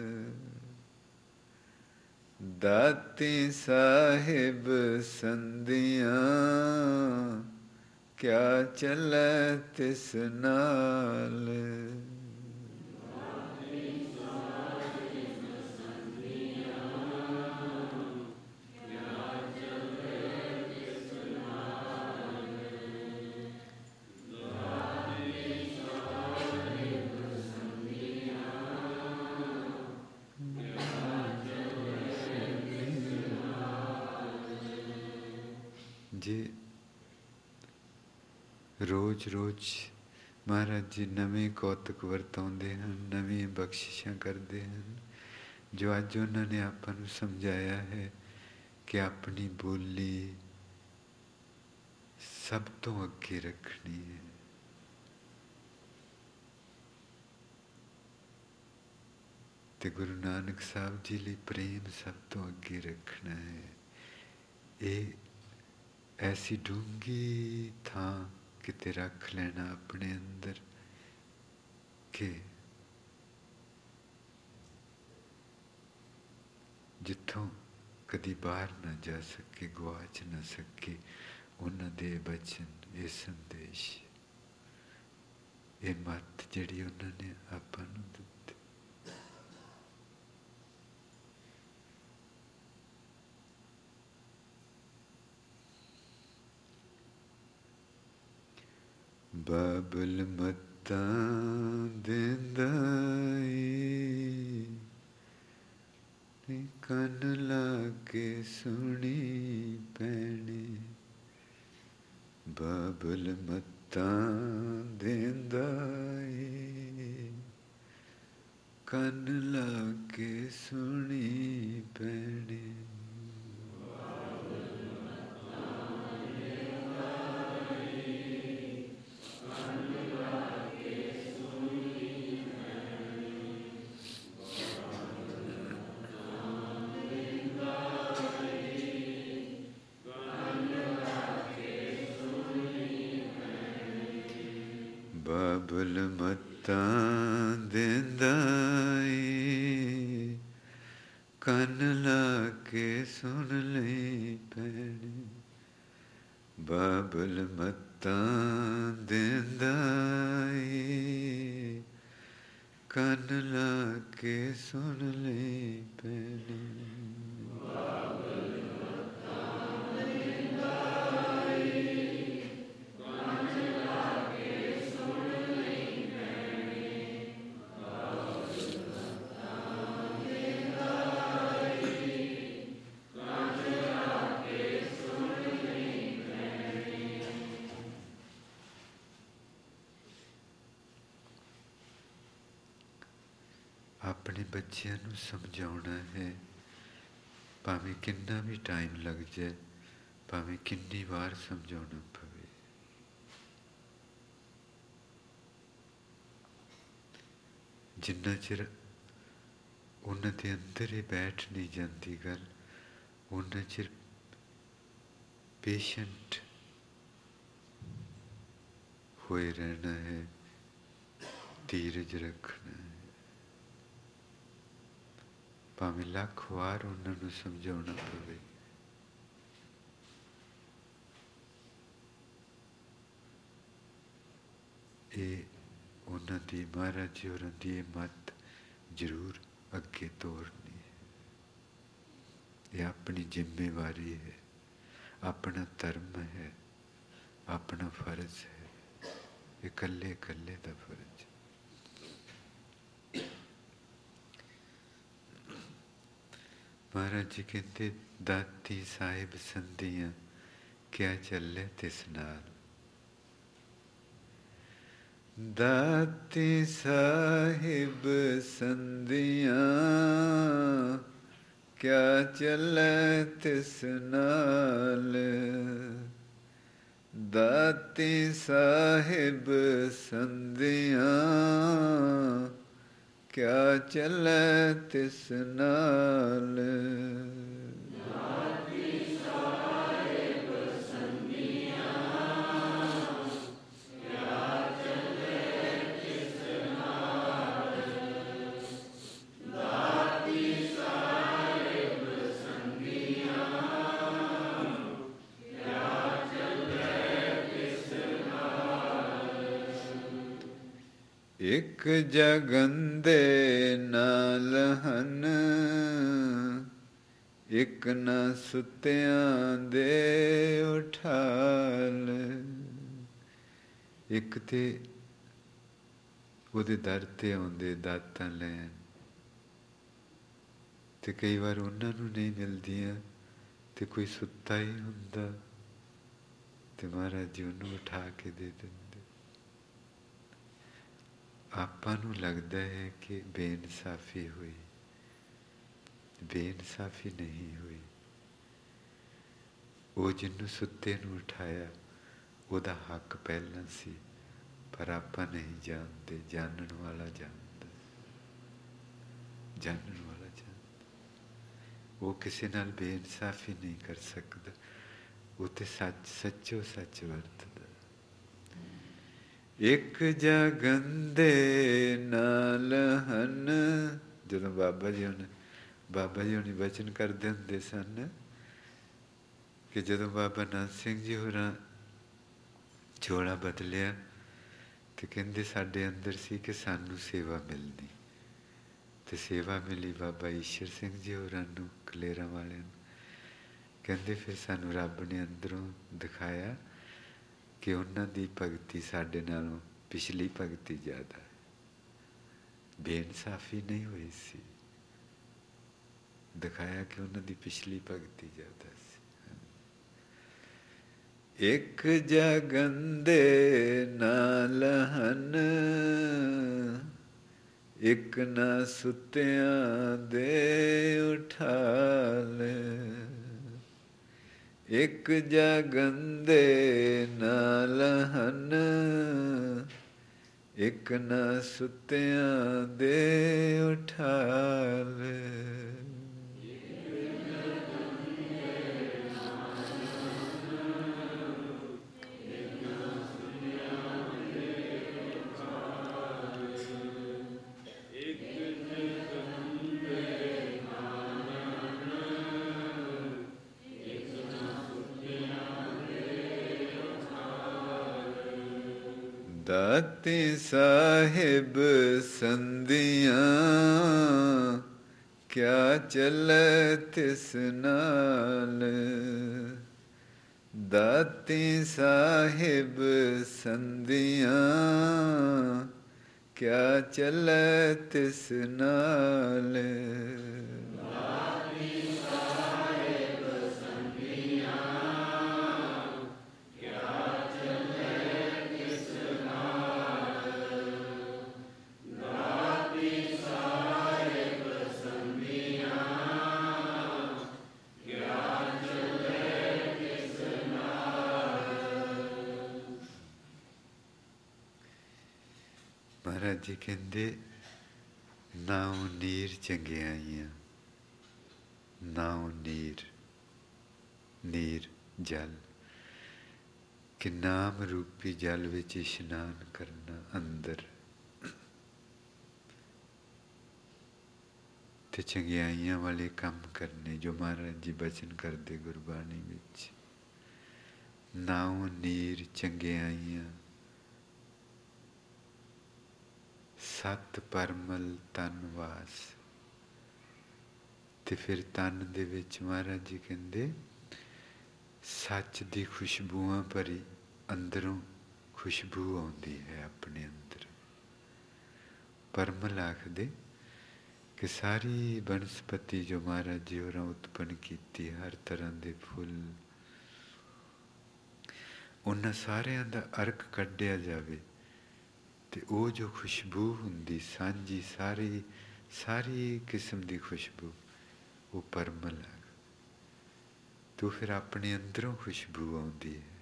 ਦਾਤੀ ਸਾਹਿਬ ਸੰਧੀਆਂ ਕਿਆ ਚੱਲੈ ਤਿਸ ਨਾਲ। ਜੇ ਰੋਜ਼ ਰੋਜ਼ ਮਹਾਰਾਜ ਜੀ ਨਵੇਂ ਕੌਤਕ ਵਰਤਾਉਂਦੇ ਹਨ, ਨਵੀਆਂ ਬਖਸ਼ਿਸ਼ਾਂ ਕਰਦੇ ਹਨ, ਜੋ ਅੱਜ ਉਹਨਾਂ ਨੇ ਆਪਾਂ ਨੂੰ ਸਮਝਾਇਆ ਹੈ ਕਿ ਆਪਣੀ ਬੋਲੀ ਸਭ ਤੋਂ ਅੱਗੇ ਰੱਖਣੀ ਹੈ। ਤੇ ਗੁਰੂ ਨਾਨਕ ਸਾਹਿਬ ਜੀ ਲਈ ਪ੍ਰੇਮ ਸਭ ਤੋਂ ਅੱਗੇ ਰੱਖਣਾ ਹੈ। ਇਹ ਐਸੀ ਡੂੰਘੀ ਥਾਂ ਕਿਤੇ ਰੱਖ ਲੈਣਾ ਆਪਣੇ ਅੰਦਰ ਕਿ ਜਿੱਥੋਂ ਕਦੀ ਬਾਹਰ ਨਾ ਜਾ ਸਕੇ, ਗੁਆਚ ਨਾ ਸਕੇ ਉਹਨਾਂ ਦੇ ਬਚਨ, ਇਹ ਸੰਦੇਸ਼, ਇਹ ਮੱਤ ਜਿਹੜੀ ਉਹਨਾਂ ਨੇ ਆਪਾਂ ਨੂੰ ਦਿੱਤੀ। ਬਾਬਲ ਮੱਤਾਂ ਦਿੰਦਾ ਏ, ਕੰਨ ਲਾ ਕੇ ਸੁਣੀ ਪੈਣੇ। ਬਾਬਲ ਮੱਤਾਂ ਦਿੰਦਾ ਏ, ਕੰਨ ਲਾ ਕੇ ਸੁਣੀ ਪੈਣੇ। ਬਾਬਲ ਮੱਤਾਂ ਦਿੰਦਾ ਏ, ਕੰਨ ਲਾ ਕੇ ਸੁਣ ਲਈ ਭੈਣੇ। ਬਾਬਲ ਮੱਤਾਂ ਦਿੰਦਾ ਏ, ਕੰਨ ਲਾ ਕੇ ਸੁਣ ਲਈ ਭੈਣੇ। ਆਪਣੇ ਬੱਚਿਆਂ ਨੂੰ ਸਮਝਾਉਣਾ ਹੈ, ਭਾਵੇਂ ਕਿੰਨਾ ਵੀ ਟਾਈਮ ਲੱਗ ਜਾਏ, ਭਾਵੇਂ ਕਿੰਨੀ ਵਾਰ ਸਮਝਾਉਣਾ ਪਵੇ। ਜਿੰਨਾ ਚਿਰ ਉਹਨਾਂ ਦੇ ਅੰਦਰ ਹੀ ਬੈਠ ਨਹੀਂ ਜਾਂਦੀ ਗੱਲ, ਉਹਨਾਂ ਚਿਰ ਪੇਸ਼ੈਂਟ ਹੋਏ ਰਹਿਣਾ ਹੈ, ਧੀਰਜ ਰੱਖਣਾ ਹੈ। ਭਾਵੇਂ ਲੱਖ ਵਾਰ ਉਹਨਾਂ ਨੂੰ ਸਮਝਾਉਣਾ ਪਵੇ। ਇਹ ਉਹਨਾਂ ਦੀ, ਮਹਾਰਾਜ ਜੀ ਹੋਰਾਂ ਦੀ ਇਹ ਮੱਤ ਜ਼ਰੂਰ ਅੱਗੇ ਤੋਰਨੀ ਹੈ। ਇਹ ਆਪਣੀ ਜ਼ਿੰਮੇਵਾਰੀ ਹੈ, ਆਪਣਾ ਧਰਮ ਹੈ, ਆਪਣਾ ਫਰਜ਼ ਹੈ। ਇਹ ਇਕੱਲੇ ਇਕੱਲੇ ਦਾ ਫਰਜ਼ ਹੈ। ਮਹਾਰਾਜ ਜੀ ਕਹਿੰਦੇ ਦਾਤੀ ਸਾਹਿਬ ਸੰਧੀਆਂ ਕਿਆ ਚੱਲੇ ਤਿਸ ਨਾਲ। ਦਾਤੀ ਸਾਹਿਬ ਸੰਧੀਆਂ ਕਿਆ ਚੱਲੇ ਤਿਸ ਨਾਲ। ਦਾਤੀ ਸਾਹਿਬ ਸੰਧੀਆਂ ਕਿਆ ਚੱਲੈ ਤਿਸ ਨਾਲ। ਇਕ ਜਗੰਦੇ ਨਾਲ ਹਨ, ਇਕ ਨ ਸੁੱਤਿਆਂ ਦੇ ਉਠਾਲ। ਇੱਕ ਤੇ ਉਹਦੇ ਦਰ 'ਤੇ ਆਉਂਦੇ ਦਾਤਾਂ ਲੈਣ, ਤੇ ਕਈ ਵਾਰ ਉਹਨਾਂ ਨੂੰ ਨਹੀਂ ਮਿਲਦੀਆਂ, ਤੇ ਕੋਈ ਸੁੱਤਾ ਹੀ ਹੁੰਦਾ, ਤੇ ਮਹਾਰਾਜ ਜੀ ਉਹਨੂੰ ਉਠਾ ਕੇ ਦੇ ਦਿੰਦੇ। ਆਪਾਂ ਨੂੰ ਲੱਗਦਾ ਹੈ ਕਿ ਬੇਇਨਸਾਫੀ ਹੋਈ, ਬੇਇਨਸਾਫੀ ਨਹੀਂ ਹੋਈ। ਉਹ ਜਿਹਨੂੰ ਸੁੱਤੇ ਨੂੰ ਉਠਾਇਆ, ਉਹਦਾ ਹੱਕ ਪਹਿਲਾਂ ਸੀ, ਪਰ ਆਪਾਂ ਨਹੀਂ ਜਾਣਦੇ। ਜਾਣਨ ਵਾਲਾ ਜਾਣਦਾ, ਜਾਣਨ ਵਾਲਾ ਜਾਣਦਾ। ਉਹ ਕਿਸੇ ਨਾਲ ਬੇਇਨਸਾਫੀ ਨਹੀਂ ਕਰ ਸਕਦਾ, ਉਹ ਤੇ ਸੱਚ ਸੱਚੋ ਸੱਚ ਵਰਤਦਾ। ਇੱਕ ਜਗੰਦੇ ਨਾਲ ਹਨ। ਜਦੋਂ ਬਾਬਾ ਜੀ ਹੁਣੀ ਬਚਨ ਕਰਦੇ ਹੁੰਦੇ ਸਨ ਕਿ ਜਦੋਂ ਬਾਬਾ ਨੰਦ ਸਿੰਘ ਜੀ ਹੋਰਾਂ ਝੋਲਾ ਬਦਲਿਆ, ਤੇ ਕਹਿੰਦੇ ਸਾਡੇ ਅੰਦਰ ਸੀ ਕਿ ਸਾਨੂੰ ਸੇਵਾ ਮਿਲਣੀ, ਤੇ ਸੇਵਾ ਮਿਲੀ ਬਾਬਾ ਈਸ਼ਰ ਸਿੰਘ ਜੀ ਹੋਰਾਂ ਨੂੰ, ਕਲੇਰਾਂ ਵਾਲਿਆਂ ਨੂੰ। ਕਹਿੰਦੇ ਫਿਰ ਸਾਨੂੰ ਰੱਬ ਨੇ ਅੰਦਰੋਂ ਦਿਖਾਇਆ ਕਿ ਉਹਨਾਂ ਦੀ ਭਗਤੀ ਸਾਡੇ ਨਾਲੋਂ ਪਿਛਲੀ ਭਗਤੀ ਜ਼ਿਆਦਾ ਹੈ। ਬੇਇਨਸਾਫੀ ਨਹੀਂ ਹੋਈ ਸੀ, ਦਿਖਾਇਆ ਕਿ ਉਹਨਾਂ ਦੀ ਪਿਛਲੀ ਭਗਤੀ ਜ਼ਿਆਦਾ ਸੀ। ਇੱਕ ਜਗੰਦੇ ਨਾਲ ਹਨ, ਇੱਕ ਨਾ ਸੁੱਤਿਆਂ ਦੇ ਉਠਾਲ। ਇੱਕ ਜਗੰਦੇ ਨਾਲ ਹਨ, ਇੱਕ ਨਾ ਸੁੱਤਿਆਂ ਦੇ ਉਠਾਲ। ਦਾਤੇ ਸਾਹਿਬ ਸੰਧੀਆਂ, ਕਿਆ ਚੱਲੈ ਤਿਸ ਨਾਲ। ਦਾਤੇ ਸਾਹਿਬ ਸੰਧੀਆਂ, ਕਿਆ ਚੱਲੈ ਤਿਸ ਨਾਲ। ਮਹਾਰਾਜ ਜੀ ਕਹਿੰਦੇ, ਨਾਉ ਨੀਰ ਚੰਗਿਆਈਆਂ, ਨਾਉ ਨੀਰ, ਨੀਰ ਜਲ, ਕਿ ਨਾਮ ਰੂਪੀ ਜਲ ਵਿੱਚ ਇਸ਼ਨਾਨ ਕਰਨਾ ਅੰਦਰ, ਤੇ ਚੰਗਿਆਈਆਂ ਵਾਲੇ ਕੰਮ ਕਰਨੇ ਜੋ ਮਹਾਰਾਜ ਜੀ ਬਚਨ ਕਰਦੇ ਗੁਰਬਾਣੀ ਵਿੱਚ। ਨਾਉ ਨੀਰ ਚੰਗਿਆਈਆਂ, ਸਤ ਪਰਮਲ ਤਨ ਵਾਸ। ਤੇ ਫਿਰ ਤਨ ਦੇ ਵਿੱਚ ਮਹਾਰਾਜ ਜੀ ਕਹਿੰਦੇ ਸੱਚ ਦੀ ਖੁਸ਼ਬੂਆਂ ਭਰੀ ਅੰਦਰੋਂ ਖੁਸ਼ਬੂ ਆਉਂਦੀ ਹੈ ਆਪਣੇ ਅੰਦਰ। ਪਰਮਲ ਆਖਦੇ ਕਿ ਸਾਰੀ ਬਨਸਪਤੀ ਜੋ ਮਹਾਰਾਜ ਜੀ ਹੋਰਾਂ ਉਤਪੰਨ ਕੀਤੀ, ਹਰ ਤਰ੍ਹਾਂ ਦੇ ਫੁੱਲ, ਉਹਨਾਂ ਸਾਰਿਆਂ ਦਾ ਅਰਕ ਕੱਢਿਆ ਜਾਵੇ, ਤੇ ਉਹ ਜੋ ਖੁਸ਼ਬੂ ਹੁੰਦੀ ਸਾਂਝੀ, ਸਾਰੀ ਕਿਸਮ ਦੀ ਖੁਸ਼ਬੂ, ਉਹ ਪਰਮਲ ਹੈ। ਤੋ ਫਿਰ ਆਪਣੇ ਅੰਦਰੋਂ ਖੁਸ਼ਬੂ ਆਉਂਦੀ ਹੈ।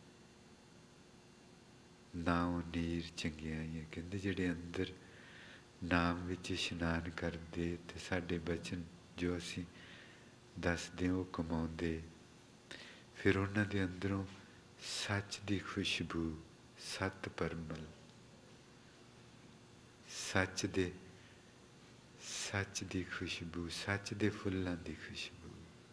ਨਾਉ ਨੀਰ ਚੰਗਿਆਈਆਂ, ਕਹਿੰਦੇ ਜਿਹੜੇ ਅੰਦਰ ਨਾਮ ਵਿੱਚ ਇਸ਼ਨਾਨ ਕਰਦੇ ਤੇ ਸਾਡੇ ਬਚਨ ਜੋ ਅਸੀਂ ਦੱਸਦੇ ਉਹ ਕਮਾਉਂਦੇ, ਫਿਰ ਉਹਨਾਂ ਦੇ ਅੰਦਰੋਂ ਸੱਚ ਦੀ ਖੁਸ਼ਬੂ, ਸਤ ਪਰਮਲ, ਸੱਚ ਦੀ ਖੁਸ਼ਬੂ, ਸੱਚ ਦੇ ਫੁੱਲਾਂ ਦੀ ਖੁਸ਼ਬੂ,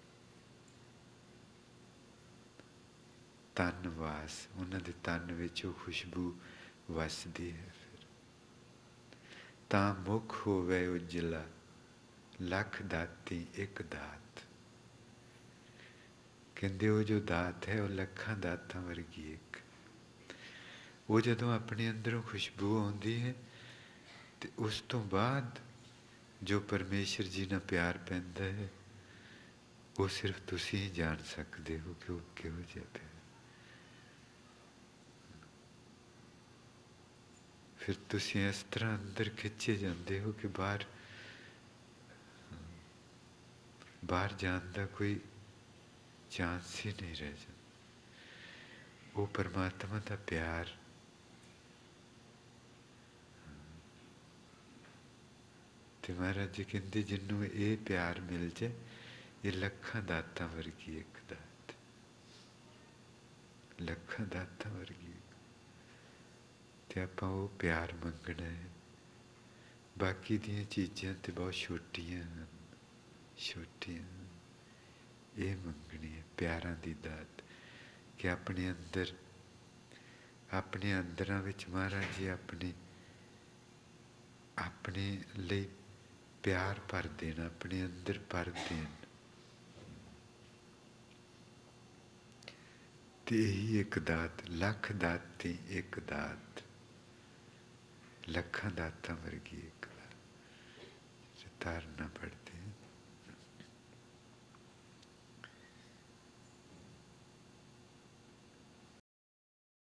ਤਨ ਵਾਸ, ਉਹਨਾਂ ਦੇ ਤਨ ਵਿੱਚ ਉਹ ਖੁਸ਼ਬੂ ਵਸਦੀ ਹੈ। ਫਿਰ ਤਾਂ ਮੁਖ ਹੋਵੇ ਉਜਲਾ, ਲੱਖ ਦਾਤੀ ਇੱਕ ਦਾਤ। ਕਹਿੰਦੇ ਉਹ ਜੋ ਦਾਤ ਹੈ ਉਹ ਲੱਖਾਂ ਦਾਤਾਂ ਵਰਗੀ ਇੱਕ। ਉਹ ਜਦੋਂ ਆਪਣੇ ਅੰਦਰੋਂ ਖੁਸ਼ਬੂ ਆਉਂਦੀ ਹੈ ਤੇ ਉਸ ਤੋਂ ਬਾਅਦ ਜੋ ਪਰਮੇਸ਼ਰ ਜੀ ਨਾਲ ਪਿਆਰ ਪੈਂਦਾ ਹੈ ਉਹ ਸਿਰਫ ਤੁਸੀਂ ਹੀ ਜਾਣ ਸਕਦੇ ਹੋ ਕਿ ਉਹ ਕਿਹੋ ਜਿਹਾ ਪਿਆਰ। ਫਿਰ ਤੁਸੀਂ ਇਸ ਤਰ੍ਹਾਂ ਅੰਦਰ ਖਿੱਚੇ ਜਾਂਦੇ ਹੋ ਕਿ ਬਾਹਰ ਜਾਣ ਦਾ ਕੋਈ ਚਾਂਸ ਹੀ ਨਹੀਂ ਰਹਿ ਜਾਂਦਾ। ਉਹ ਪਰਮਾਤਮਾ ਦਾ ਪਿਆਰ ਤੇ ਮਹਾਰਾਜ ਜੀ ਕਹਿੰਦੇ ਜਿਹਨੂੰ ਇਹ ਪਿਆਰ ਮਿਲ ਜਾਏ, ਇਹ ਲੱਖਾਂ ਦਾਤਾਂ ਵਰਗੀ ਇੱਕ ਦਾਤ, ਲੱਖਾਂ ਦਾਤਾਂ ਵਰਗੀ। ਤੇ ਆਪਾਂ ਉਹ ਪਿਆਰ ਮੰਗਣਾ ਹੈ। ਬਾਕੀ ਦੀਆਂ ਚੀਜ਼ਾਂ ਤੇ ਬਹੁਤ ਛੋਟੀਆਂ ਹਨ, ਛੋਟੀਆਂ। ਇਹ ਮੰਗਣੀ ਹੈ ਪਿਆਰਾਂ ਦੀ ਦਾਤ, ਕਿ ਆਪਣੇ ਅੰਦਰ, ਆਪਣੇ ਅੰਦਰਾਂ ਵਿੱਚ ਮਹਾਰਾਜ ਜੀ ਆਪਣੇ ਲਈ ਪਿਆਰ ਭਰ ਦੇਣ, ਆਪਣੇ ਅੰਦਰ ਭਰ ਦੇਣ। ਤੇ ਇਹੀ ਇੱਕ ਦਾਤ, ਲੱਖ ਦਾਤੀ ਇੱਕ ਦਾਤ, ਲੱਖਾਂ ਦਾਤਾਂ ਵਰਗੀ ਇੱਕ ਦਾਤ। ਤਾਰਨਾ ਪੜਦੀ।